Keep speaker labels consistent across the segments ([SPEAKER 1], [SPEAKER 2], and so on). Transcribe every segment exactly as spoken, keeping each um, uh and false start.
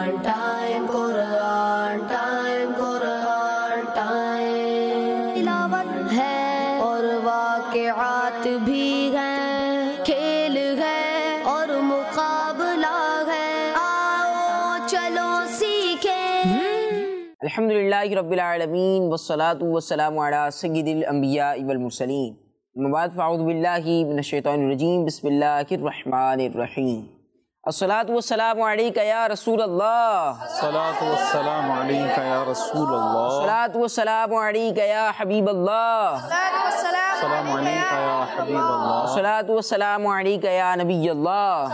[SPEAKER 1] قرآن time قرآن time قرآن time تلاوت ہے اور واقعات بھی ہیں، کھیل ہے اور مقابلہ ہے، آؤ چلو سیکھیں۔
[SPEAKER 2] الحمدللہ رب العالمین والصلاة والسلام علی سید الانبیاء والمرسلین، اما بعد فاعوذ باللہ من الشیطان الرجیم، بسم اللہ الرحمن الرحیم۔ الصلاة والسلام علیکہ یا رسول اللہ،
[SPEAKER 3] الصلاة والسلام علیکہ یا رسول اللہ،
[SPEAKER 2] الصلاة والسلام علیکہ یا حبیب اللہ،
[SPEAKER 3] السلام علیکہ یا حبیب اللہ،
[SPEAKER 2] الصلاة والسلام علیکہ یا نبی اللہ،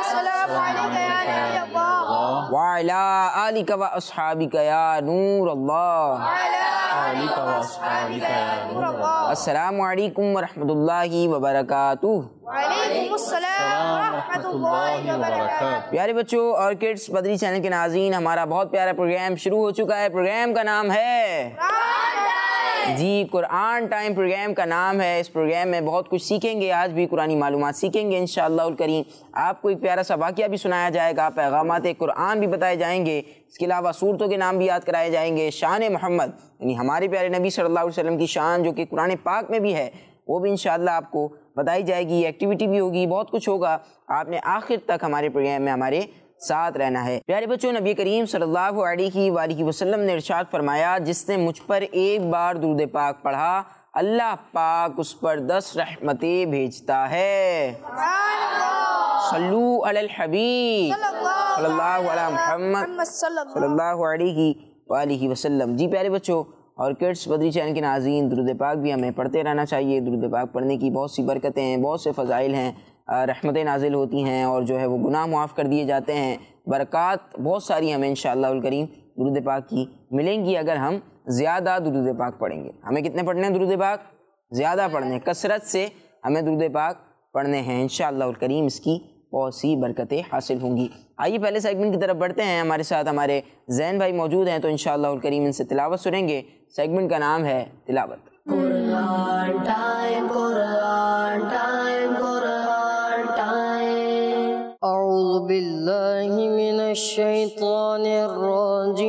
[SPEAKER 2] وعلی آلک و اصحابک یا نور اللہ،
[SPEAKER 3] آلکہ و اصحابکہ یا نور اللہ۔
[SPEAKER 2] السلام علیکم ورحمۃ اللہ وبرکاتہ۔
[SPEAKER 4] وعلیکم السلام ورحمۃ اللہ وبرکاتہ۔
[SPEAKER 2] پیارے بچوں اور کڈس بدری چینل کے ناظرین، ہمارا بہت پیارا پروگرام شروع ہو چکا ہے۔ پروگرام کا نام ہے جی قرآن ٹائم، پروگرام کا نام ہے۔ اس پروگرام میں بہت کچھ سیکھیں گے، آج بھی قرآنی معلومات سیکھیں گے انشاءاللہ الکریم۔ آپ کو ایک پیارا سا واقعہ بھی سنایا جائے گا، پیغامات قرآن بھی بتائے جائیں گے، اس کے علاوہ سورتوں کے نام بھی یاد کرائے جائیں گے، شان محمد یعنی ہمارے پیارے نبی صلی اللہ علیہ وسلم کی شان جو کہ قرآن پاک میں بھی ہے وہ بھی انشاءاللہ آپ کو بتائی جائے گی، ایکٹیویٹی بھی ہوگی، بہت کچھ ہوگا۔ آپ نے آخر تک ہمارے پروگرام میں ہمارے ساتھ رہنا ہے۔ پیارے بچوں، نبی کریم صلی اللہ علیہ وآلہ وسلم نے ارشاد فرمایا، جس نے مجھ پر ایک بار درود پاک پڑھا اللہ پاک اس پر دس رحمتیں بھیجتا ہے۔ صلو علی الحبیب صلی اللہ علی محمد صلی اللہ علیہ وآلہ وسلم۔ جی پیارے بچوں اور کڈس بدری چینل کے ناظرین، درود پاک بھی ہمیں پڑھتے رہنا چاہیے۔ درود پاک پڑھنے کی بہت سی برکتیں ہیں، بہت سے فضائل ہیں، رحمتیں نازل ہوتی ہیں اور جو ہے وہ گناہ معاف کر دیے جاتے ہیں، برکات بہت ساری ہمیں انشاءاللہ الکریم درود پاک کی ملیں گی اگر ہم زیادہ درود پاک پڑھیں گے۔ ہمیں کتنے پڑھنے ہیں درود پاک؟ زیادہ پڑھنے ہیں، کثرت سے ہمیں درود پاک پڑھنے ہیں انشاءاللہ الکریم، اس کی بہت سی برکتیں حاصل ہوں گی۔ آئیے پہلے سیگمنٹ کی طرف بڑھتے ہیں، ہمارے ساتھ ہمارے زین بھائی موجود ہیں تو انشاءاللہ الکریم ان سے تلاوت سنیں گے۔ سیگمنٹ کا نام ہے تلاوت۔
[SPEAKER 1] قرآن ٹائم قرآن ٹائم قرآن ٹائم۔
[SPEAKER 5] اعوذ باللہ من الشیطان الرجیم،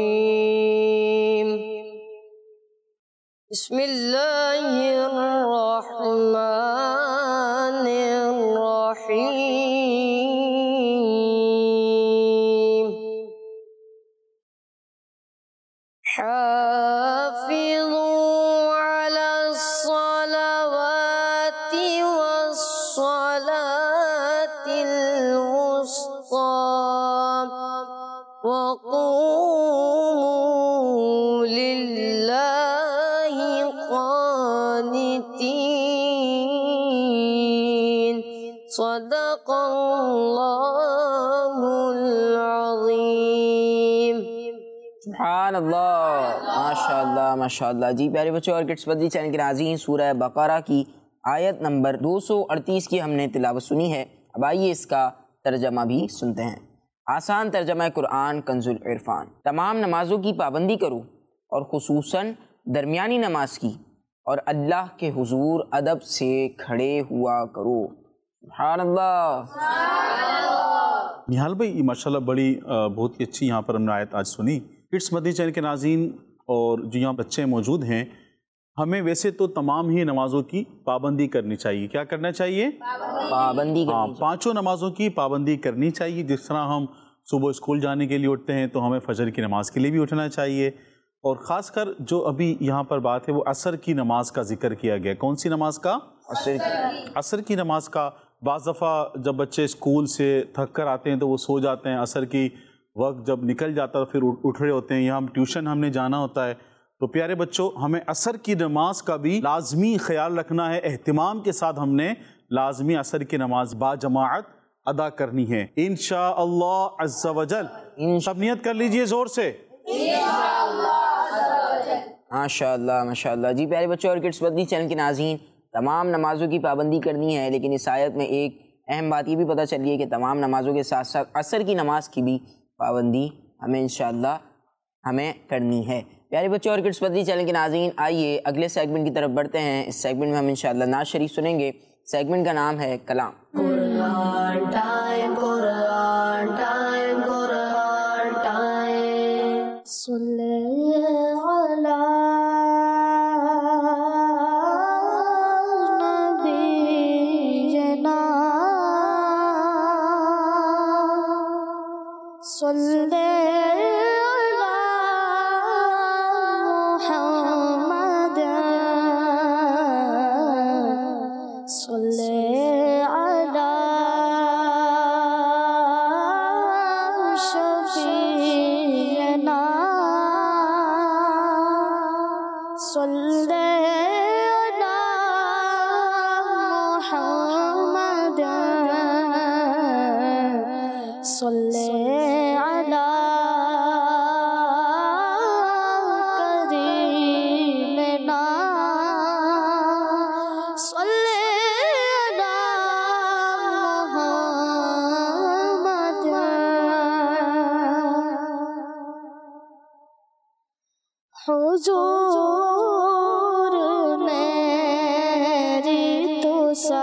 [SPEAKER 5] بسم اللہ الرحمن الرحیم۔ حافظوا علی الصلوات والصلاة الوسطى وقوموا للہ قانتین، صدق اللہ العظیم۔
[SPEAKER 2] سبحان اللہ، ماشاءاللہ ماشاءاللہ۔ جی پیارے بچوں اور کڈس بدری چینل کے ناظرین، سورہ بقرہ کی آیت نمبر دو سو اڑتیس کی ہم نے تلاوت سنی ہے۔ اب آئیے اس کا ترجمہ بھی سنتے ہیں۔ آسان ترجمہ قرآن کنز العرفان۔ تمام نمازوں کی پابندی کرو اور خصوصاً درمیانی نماز کی، اور اللہ کے حضور ادب سے کھڑے ہوا کرو۔ سبحان اللہ۔
[SPEAKER 3] نہال بھائی ماشاءاللہ بڑی بہت ہی اچھی یہاں پر ہم نے آیت آج سنی۔ کڈس مدنی چینل کے ناظرین اور جو یہاں بچے موجود ہیں، ہمیں ویسے تو تمام ہی نمازوں کی پابندی کرنی چاہیے۔ کیا کرنا چاہیے؟
[SPEAKER 2] پابندی
[SPEAKER 3] ہاں،
[SPEAKER 2] کرنی
[SPEAKER 3] پانچوں نمازوں کی پابندی کرنی چاہیے۔ جس طرح ہم صبح اسکول جانے کے لیے اٹھتے ہیں تو ہمیں فجر کی نماز کے لیے بھی اٹھنا چاہیے، اور خاص کر جو ابھی یہاں پر بات ہے وہ عصر کی نماز کا ذکر کیا گیا۔ کون سی نماز کا؟
[SPEAKER 2] عصر کی۔
[SPEAKER 3] عصر کی نماز کا۔ بعض دفعہ جب بچے اسکول سے تھک کر آتے ہیں تو وہ سو جاتے ہیں، عصر کی وقت جب نکل جاتا ہے پھر اٹھ رہے ہوتے ہیں، یہاں ٹیوشن ہم نے جانا ہوتا ہے۔ تو پیارے بچوں، ہمیں عصر کی نماز کا بھی لازمی خیال رکھنا ہے، اہتمام کے ساتھ ہم نے لازمی عصر کی نماز با جماعت ادا کرنی ہے انشاءاللہ عز و جل۔ سب نیت کر لیجئے زور سے،
[SPEAKER 2] ماشاءاللہ ماشاءاللہ۔ جی پیارے بچوں اور کڈس بدری چینل کے ناظرین، تمام نمازوں کی پابندی کرنی ہے، لیکن اس آیت میں ایک اہم بات یہ بھی پتہ چلی ہے کہ تمام نمازوں کے ساتھ ساتھ عصر کی نماز کی بھی پابندی ہمیں انشاءاللہ ہمیں کرنی ہے۔ پیارے بچوں اور کڈس بدری چینل کے ناظرین، آئیے اگلے سیگمنٹ کی طرف بڑھتے ہیں۔ اس سیگمنٹ میں ہم انشاءاللہ نعت شریف سنیں گے۔ سیگمنٹ کا نام ہے کلام۔
[SPEAKER 1] قرآن ٹائم قرآن ٹائم قرآن ٹائم۔
[SPEAKER 4] صلی علی نبینا صلی علی محمد صلی علی شفیعنا صلی علی محمد صلی علی کریمنا صلی علی محمد حضور میری تو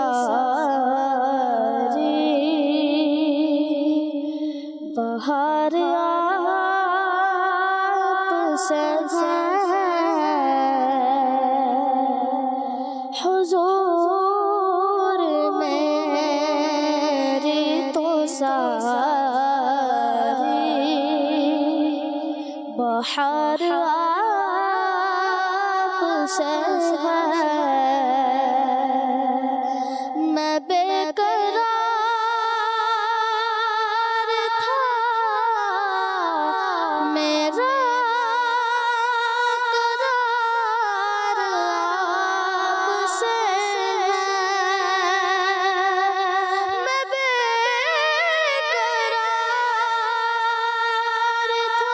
[SPEAKER 4] ساری بہار آپ سے ہے حضور میری تو ساری بہار آپ سے ہے میں بے قرار تھا میرا قرار آپ سے ہے میں بے قرار تھا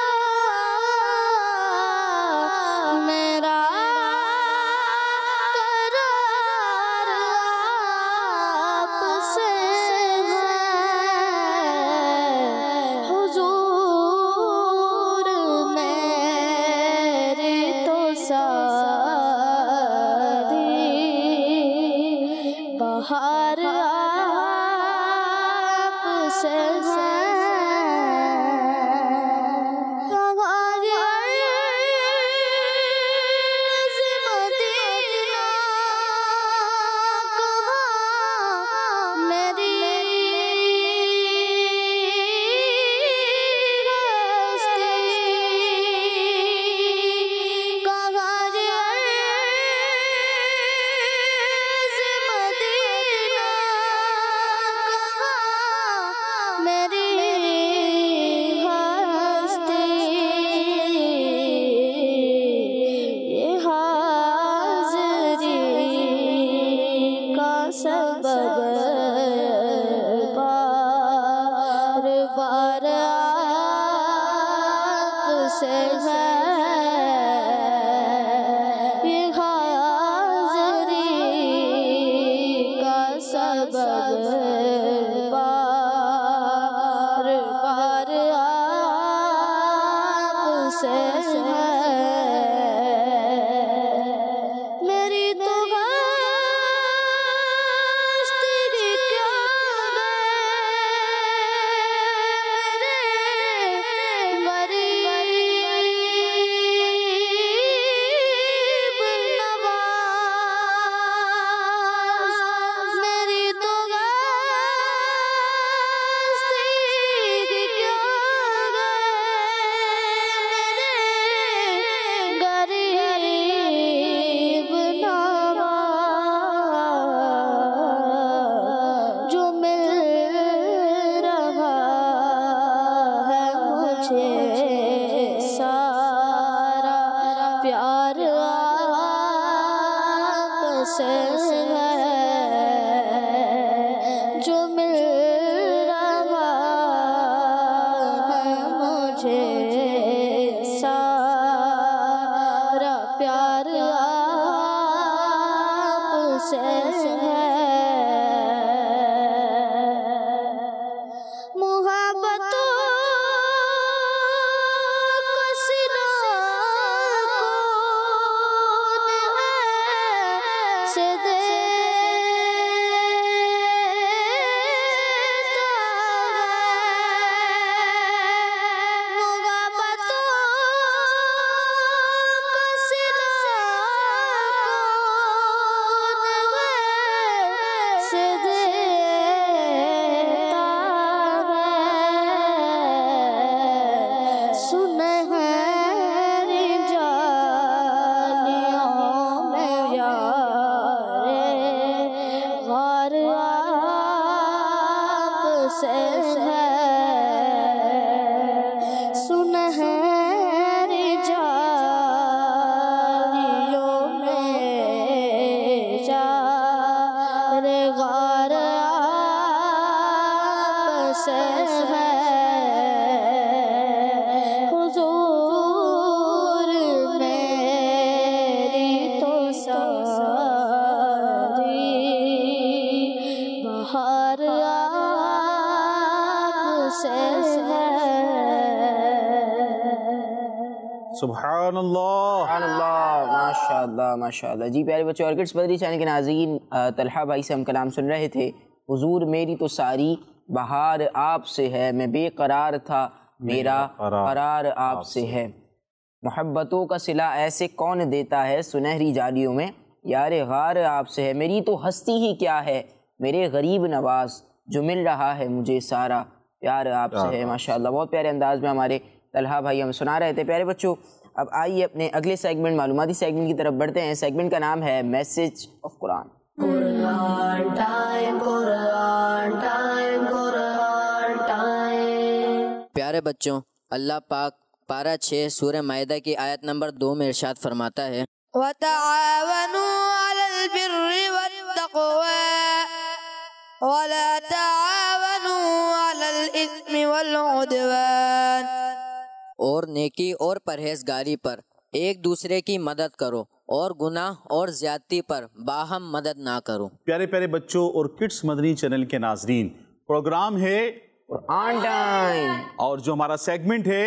[SPEAKER 4] میرا قرار آپ سے ہے حضور میری تو ساری بہار آپ سے ہے
[SPEAKER 3] سبحان اللہ.
[SPEAKER 2] سبحان اللہ. ماشاء اللہ ماشاء اللہ. جی پیارے بچوں، اور کڈس بدری چینل کے ناظرین، طلحہ بھائی سے ہم کلام سن رہے تھے. حضور میری تو ساری بہار آپ سے ہے، میں بے قرار تھا میرا قرار آپ سے ہے. محبتوں کا صلہ ایسے کون دیتا ہے سنہری جالیوں میں، یار غار آپ سے ہے. میری تو ہستی ہی کیا ہے میرے غریب نواز، جو مل رہا ہے مجھے سارا پیار آپ سے ہے. ماشاءاللہ بہت پیارے انداز میں ہمارے طلحہ بھائی ہمیں سنا رہے تھے. پیارے بچوں، اب آئیے اپنے اگلے سیگمنٹ معلوماتی سیگمنٹ کی طرف بڑھتے ہیں. سیگمنٹ کا نام ہے message of Quran.
[SPEAKER 1] Quran time, Quran time, Quran time.
[SPEAKER 6] پیارے بچوں، اللہ پاک پارہ چھ سورہ مائدہ کی آیت نمبر دو میں ارشاد فرماتا ہے
[SPEAKER 4] وَتَعَاوَنُوا عَلَى الْبِرِّ وَالتَّقْوَى وَلَا تَعَاوَنُوا عَلَى الْإِثْمِ وَالْعُدْوَانِ.
[SPEAKER 6] اور نیکی اور پرہیزگاری پر ایک دوسرے کی مدد کرو اور گناہ اور زیادتی پر باہم مدد نہ کرو.
[SPEAKER 3] پیارے پیارے بچوں اور کڈس مدنی چینل کے ناظرین، پروگرام ہے
[SPEAKER 2] قرآن ٹائم،
[SPEAKER 3] اور جو ہمارا سیگمنٹ ہے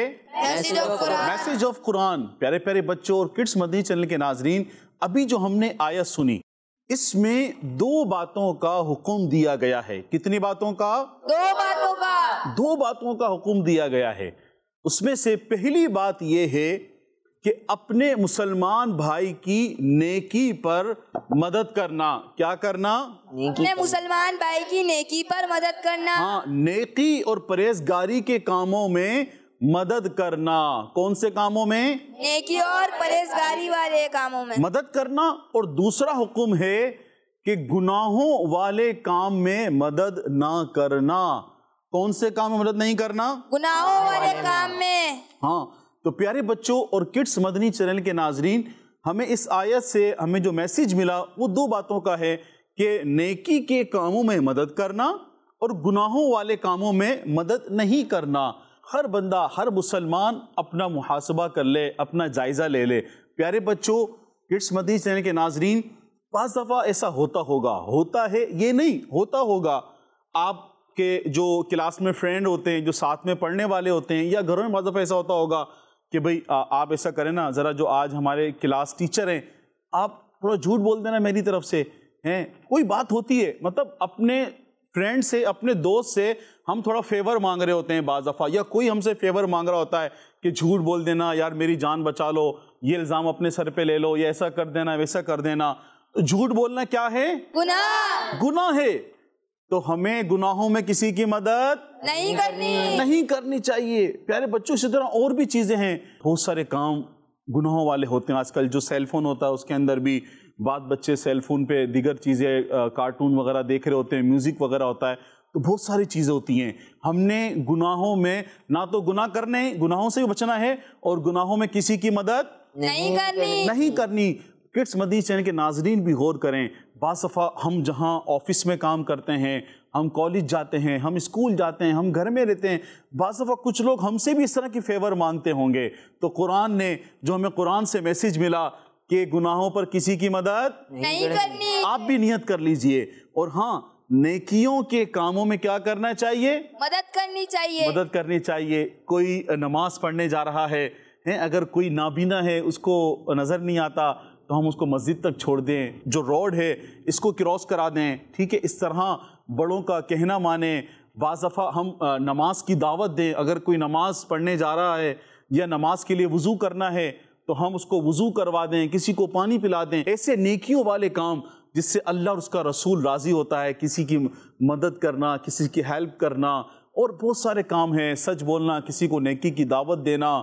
[SPEAKER 3] میسج آف قرآن. پیارے پیارے بچوں اور کڈس مدنی چینل کے ناظرین، ابھی جو ہم نے آیت سنی، اس میں دو باتوں کا حکم دیا گیا ہے. کتنی باتوں کا؟
[SPEAKER 4] دو باتوں کا.
[SPEAKER 3] دو باتوں کا حکم دیا گیا ہے. اس میں سے پہلی بات یہ ہے کہ اپنے مسلمان بھائی کی نیکی پر مدد کرنا. کیا کرنا؟
[SPEAKER 4] اپنے مسلمان بھائی کی نیکی پر مدد کرنا.
[SPEAKER 3] ہاں، نیکی اور پرہیزگاری کے کاموں میں مدد کرنا. کون سے کاموں میں؟
[SPEAKER 4] نیکی اور پرہیزگاری والے کاموں میں
[SPEAKER 3] مدد کرنا. اور دوسرا حکم ہے کہ گناہوں والے کام میں مدد نہ کرنا. کون سے کام میں مدد نہیں کرنا؟
[SPEAKER 4] گناہوں والے کام میں.
[SPEAKER 3] ہاں، تو پیارے بچوں اور کڈس مدنی چینل کے ناظرین، ہمیں اس آیت سے ہمیں جو میسج ملا وہ دو باتوں کا ہے کہ نیکی کے کاموں میں مدد کرنا اور گناہوں والے کاموں میں مدد نہیں کرنا. ہر بندہ، ہر مسلمان اپنا محاسبہ کر لے، اپنا جائزہ لے لے. پیارے بچوں، کڈس مدنی چینل کے ناظرین، بعض دفعہ ایسا ہوتا ہوگا، ہوتا ہے یہ نہیں، ہوتا ہوگا. آپ کے جو کلاس میں فرینڈ ہوتے ہیں، جو ساتھ میں پڑھنے والے ہوتے ہیں، یا گھروں میں بعض دفعہ ایسا ہوتا ہوگا کہ بھئی آپ ایسا کریں نا، ذرا جو آج ہمارے کلاس ٹیچر ہیں، آپ تھوڑا جھوٹ بول دینا میری طرف سے. ہیں کوئی بات ہوتی ہے، مطلب اپنے فرینڈ سے، اپنے دوست سے ہم تھوڑا فیور مانگ رہے ہوتے ہیں بعض دفعہ، یا کوئی ہم سے فیور مانگ رہا ہوتا ہے کہ جھوٹ بول دینا، یار میری جان بچا لو، یہ الزام اپنے سر پہ لے لو، یا ایسا کر دینا ویسا کر دینا. تو جھوٹ بولنا کیا ہے؟
[SPEAKER 4] گناہ.
[SPEAKER 3] گناہ ہے. تو ہمیں گناہوں میں کسی کی مدد
[SPEAKER 4] نہیں کرنی
[SPEAKER 3] نہیں کرنی چاہیے. پیارے بچوں، اسی طرح اور بھی چیزیں ہیں، بہت سارے کام گناہوں والے ہوتے ہیں. آج کل جو سیل فون ہوتا ہے اس کے اندر بھی بعض بچے سیل فون پہ دیگر چیزیں، کارٹون وغیرہ دیکھ رہے ہوتے ہیں، میوزک وغیرہ ہوتا ہے. تو بہت ساری چیزیں ہوتی ہیں. ہم نے گناہوں میں نہ تو گناہ کرنے، گناہوں سے بھی بچنا ہے، اور گناہوں میں کسی کی مدد
[SPEAKER 4] نہیں کرنی
[SPEAKER 3] نہیں کرنی. کڈس مدنی چینل کے ناظرین بھی غور کریں. بعض دفعہ ہم جہاں آفس میں کام کرتے ہیں، ہم کالج جاتے ہیں، ہم اسکول جاتے ہیں، ہم گھر میں رہتے ہیں، بعض دفعہ کچھ لوگ ہم سے بھی اس طرح کی فیور مانگتے ہوں گے. تو قرآن نے جو ہمیں قرآن سے میسج ملا کہ گناہوں پر کسی کی مدد
[SPEAKER 4] نہیں کرنی.
[SPEAKER 3] آپ بھی نیت کر لیجئے. اور ہاں، نیکیوں کے کاموں میں کیا کرنا چاہیے؟
[SPEAKER 4] مدد کرنی چاہیے.
[SPEAKER 3] مدد کرنی چاہیے. کوئی نماز پڑھنے جا رہا ہے، اگر کوئی نابینا ہے، اس کو نظر نہیں آتا، تو ہم اس کو مسجد تک چھوڑ دیں. جو روڈ ہے اس کو کراس کرا دیں. ٹھیک ہے، اس طرح بڑوں کا کہنا مانیں. بعض دفعہ ہم نماز کی دعوت دیں. اگر کوئی نماز پڑھنے جا رہا ہے یا نماز کے لیے وضو کرنا ہے تو ہم اس کو وضو کروا دیں، کسی کو پانی پلا دیں. ایسے نیکیوں والے کام جس سے اللہ اور اس کا رسول راضی ہوتا ہے، کسی کی مدد کرنا، کسی کی ہیلپ کرنا، اور بہت سارے کام ہیں. سچ بولنا، کسی کو نیکی کی دعوت دینا،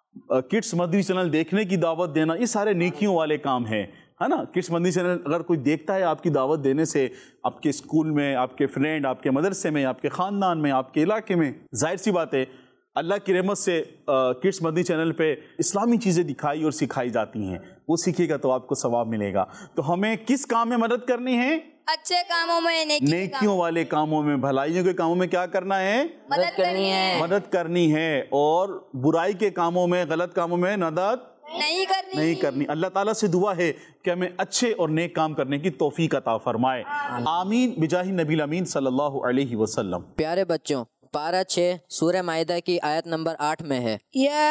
[SPEAKER 3] کڈس مدنی چینل دیکھنے کی دعوت دینا، یہ سارے نیکیوں والے کام ہیں، ہے نا. کڈس مدنی چینل اگر کوئی دیکھتا ہے آپ کی دعوت دینے سے، آپ کے اسکول میں، آپ کے فرینڈ، آپ کے مدرسے میں، آپ کے خاندان میں، آپ کے علاقے میں، ظاہر سی بات ہے اللہ کی رحمت سے کڈس مدنی چینل پہ اسلامی چیزیں دکھائی اور سکھائی جاتی ہیں. وہ سیکھے گا تو آپ کو ثواب ملے گا. تو ہمیں کس کام میں مدد کرنی ہے؟
[SPEAKER 4] اچھے کاموں میں،
[SPEAKER 3] نیکیوں والے کاموں میں، بھلائیوں کے کاموں میں کیا کرنا ہے؟
[SPEAKER 4] مدد کرنی ہے.
[SPEAKER 3] مدد کرنی ہے. اور برائی کے کاموں میں، غلط کاموں میں مدد
[SPEAKER 4] نہیں کرنی
[SPEAKER 3] نہیں کرنی. اللہ تعالیٰ سے دعا ہے کہ ہمیں اچھے اور نیک کام کرنے کی توفیق عطا فرمائے. آمین بجاہ نبی الامین صلی اللہ علیہ وسلم.
[SPEAKER 6] پیارے بچوں، پارہ چھ سورہ مائدہ کی آیت نمبر آٹھ میں ہے،
[SPEAKER 4] یا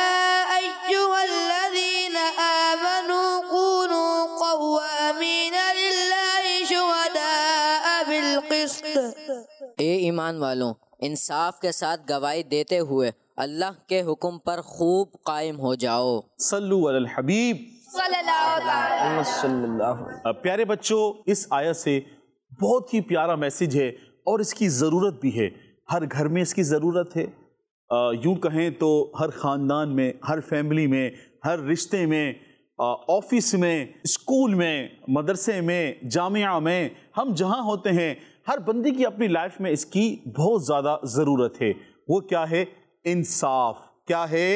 [SPEAKER 4] ایہا الذین آمنوا کونوا قوامین للہ شہداء بالقسط۔
[SPEAKER 6] اے ایمان والوں، انصاف کے ساتھ گواہی دیتے ہوئے اللہ کے حکم پر خوب قائم ہو جاؤ۔
[SPEAKER 3] صلو علی الحبیب
[SPEAKER 4] صلی اللہ علیہ
[SPEAKER 2] صلی اللہ علیہ
[SPEAKER 3] پیارے بچوں، اس آیت سے بہت ہی پیارا میسیج ہے اور اس کی ضرورت بھی ہے، ہر گھر میں اس کی ضرورت ہے۔ یوں کہیں تو ہر خاندان میں، ہر فیملی میں، ہر رشتے میں، آفس میں، اسکول میں، مدرسے میں، جامعہ میں، ہم جہاں ہوتے ہیں ہر بندے کی اپنی لائف میں اس کی بہت زیادہ ضرورت ہے۔ وہ کیا ہے؟ انصاف۔ کیا ہے؟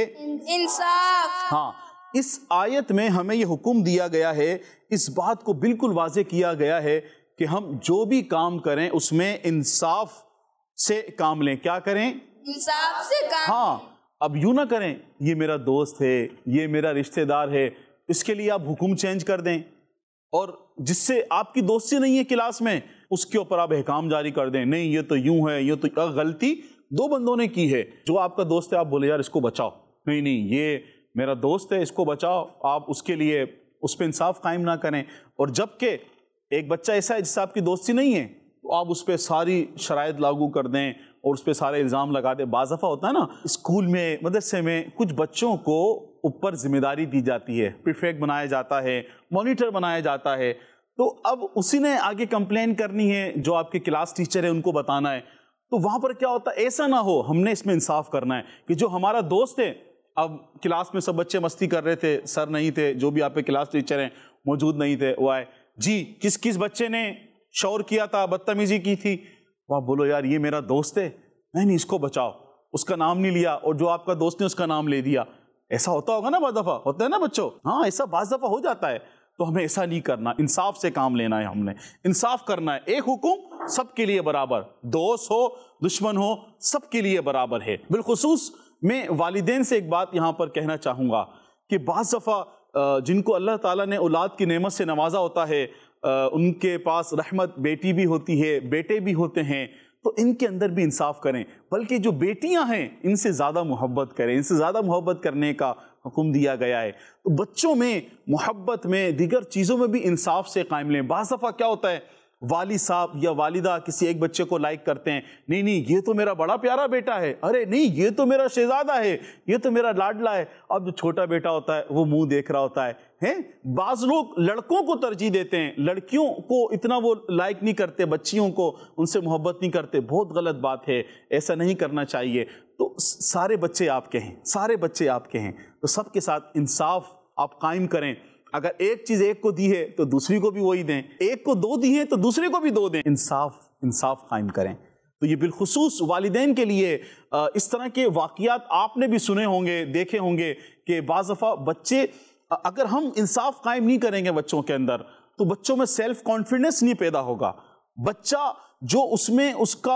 [SPEAKER 4] انصاف۔
[SPEAKER 3] ہاں، اس آیت میں ہمیں یہ حکم دیا گیا ہے، اس بات کو بالکل واضح کیا گیا ہے کہ ہم جو بھی کام کریں اس میں انصاف سے کام لیں۔ کیا کریں؟
[SPEAKER 4] انصاف سے کام۔
[SPEAKER 3] ہاں، اب یوں نہ کریں یہ میرا دوست ہے، یہ میرا رشتہ دار ہے، اس کے لیے آپ حکم چینج کر دیں، اور جس سے آپ کی دوستی نہیں ہے کلاس میں اس کے اوپر آپ احکام جاری کر دیں، نہیں یہ تو یوں ہے، یہ تو غلطی دو بندوں نے کی ہے۔ جو آپ کا دوست ہے آپ بولے یار اس کو بچاؤ، نہیں نہیں یہ میرا دوست ہے اس کو بچاؤ، آپ اس کے لیے اس پہ انصاف قائم نہ کریں۔ اور جبکہ ایک بچہ ایسا ہے جس سے آپ کی دوستی نہیں ہے تو آپ اس پہ ساری شرائط لاگو کر دیں اور اس پہ سارے الزام لگا دیں۔ بعض دفعہ ہوتا ہے نا اسکول میں، مدرسے میں کچھ بچوں کو اوپر ذمہ داری دی جاتی ہے، پریفیکٹ بنایا جاتا ہے، مانیٹر بنایا جاتا ہے، تو اب اسی نے آگے کمپلین کرنی ہے، جو آپ کے کلاس ٹیچر ہے ان کو بتانا ہے۔ تو وہاں پر کیا ہوتا ہے، ایسا نہ ہو، ہم نے اس میں انصاف کرنا ہے کہ جو ہمارا دوست ہے، اب کلاس میں سب بچے مستی کر رہے تھے، سر نہیں تھے، جو بھی آپ کے کلاس ٹیچر ہیں موجود نہیں تھے، وہ آئے، جی کس کس بچے نے شور کیا تھا، بدتمیزی کی تھی؟ وہ آپ بولو یار یہ میرا دوست ہے، نہیں نہیں اس کو بچاؤ، اس کا نام نہیں لیا، اور جو آپ کا دوست نے اس کا نام لے دیا۔ ایسا ہوتا ہوگا نا بعض دفعہ، ہوتا ہے نا بچوں؟ ہاں ایسا بعض دفعہ ہو جاتا ہے، تو ہمیں ایسا نہیں کرنا، انصاف سے کام لینا ہے، ہم نے انصاف کرنا ہے۔ ایک حکم سب کے لیے برابر، دوست ہو دشمن ہو سب کے لیے برابر ہے۔ بالخصوص میں والدین سے ایک بات یہاں پر کہنا چاہوں گا کہ بعض دفعہ جن کو اللہ تعالیٰ نے اولاد کی نعمت سے نوازا ہوتا ہے، ان کے پاس رحمت بیٹی بھی ہوتی ہے، بیٹے بھی ہوتے ہیں، تو ان کے اندر بھی انصاف کریں، بلکہ جو بیٹیاں ہیں ان سے زیادہ محبت کریں، ان سے زیادہ محبت کرنے کا حکم دیا گیا ہے۔ تو بچوں میں، محبت میں، دیگر چیزوں میں بھی انصاف سے قائم لیں۔ بعض دفعہ کیا ہوتا ہے، والد صاحب یا والدہ کسی ایک بچے کو لائک کرتے ہیں، نہیں نہیں یہ تو میرا بڑا پیارا بیٹا ہے، ارے نہیں یہ تو میرا شہزادہ ہے، یہ تو میرا لاڈلا ہے۔ اب جو چھوٹا بیٹا ہوتا ہے وہ منہ دیکھ رہا ہوتا ہے ہیں۔ بعض لوگ لڑکوں کو ترجیح دیتے ہیں، لڑکیوں کو اتنا وہ لائک نہیں کرتے، بچیوں کو ان سے محبت نہیں کرتے، بہت غلط بات ہے، ایسا نہیں کرنا چاہیے۔ تو سارے بچے آپ کے ہیں، سارے بچے آپ کے ہیں، تو سب کے ساتھ انصاف آپ قائم کریں۔ اگر ایک چیز ایک کو دی ہے تو دوسری کو بھی وہی دیں، ایک کو دو دی ہے تو دوسرے کو بھی دو دیں، انصاف انصاف قائم کریں۔ تو یہ بالخصوص والدین کے لیے اس طرح کے واقعات آپ نے بھی سنے ہوں گے، دیکھے ہوں گے کہ بعض دفعہ بچے، اگر ہم انصاف قائم نہیں کریں گے بچوں کے اندر تو بچوں میں سیلف کانفیڈنس نہیں پیدا ہوگا۔ بچہ جو اس میں اس کا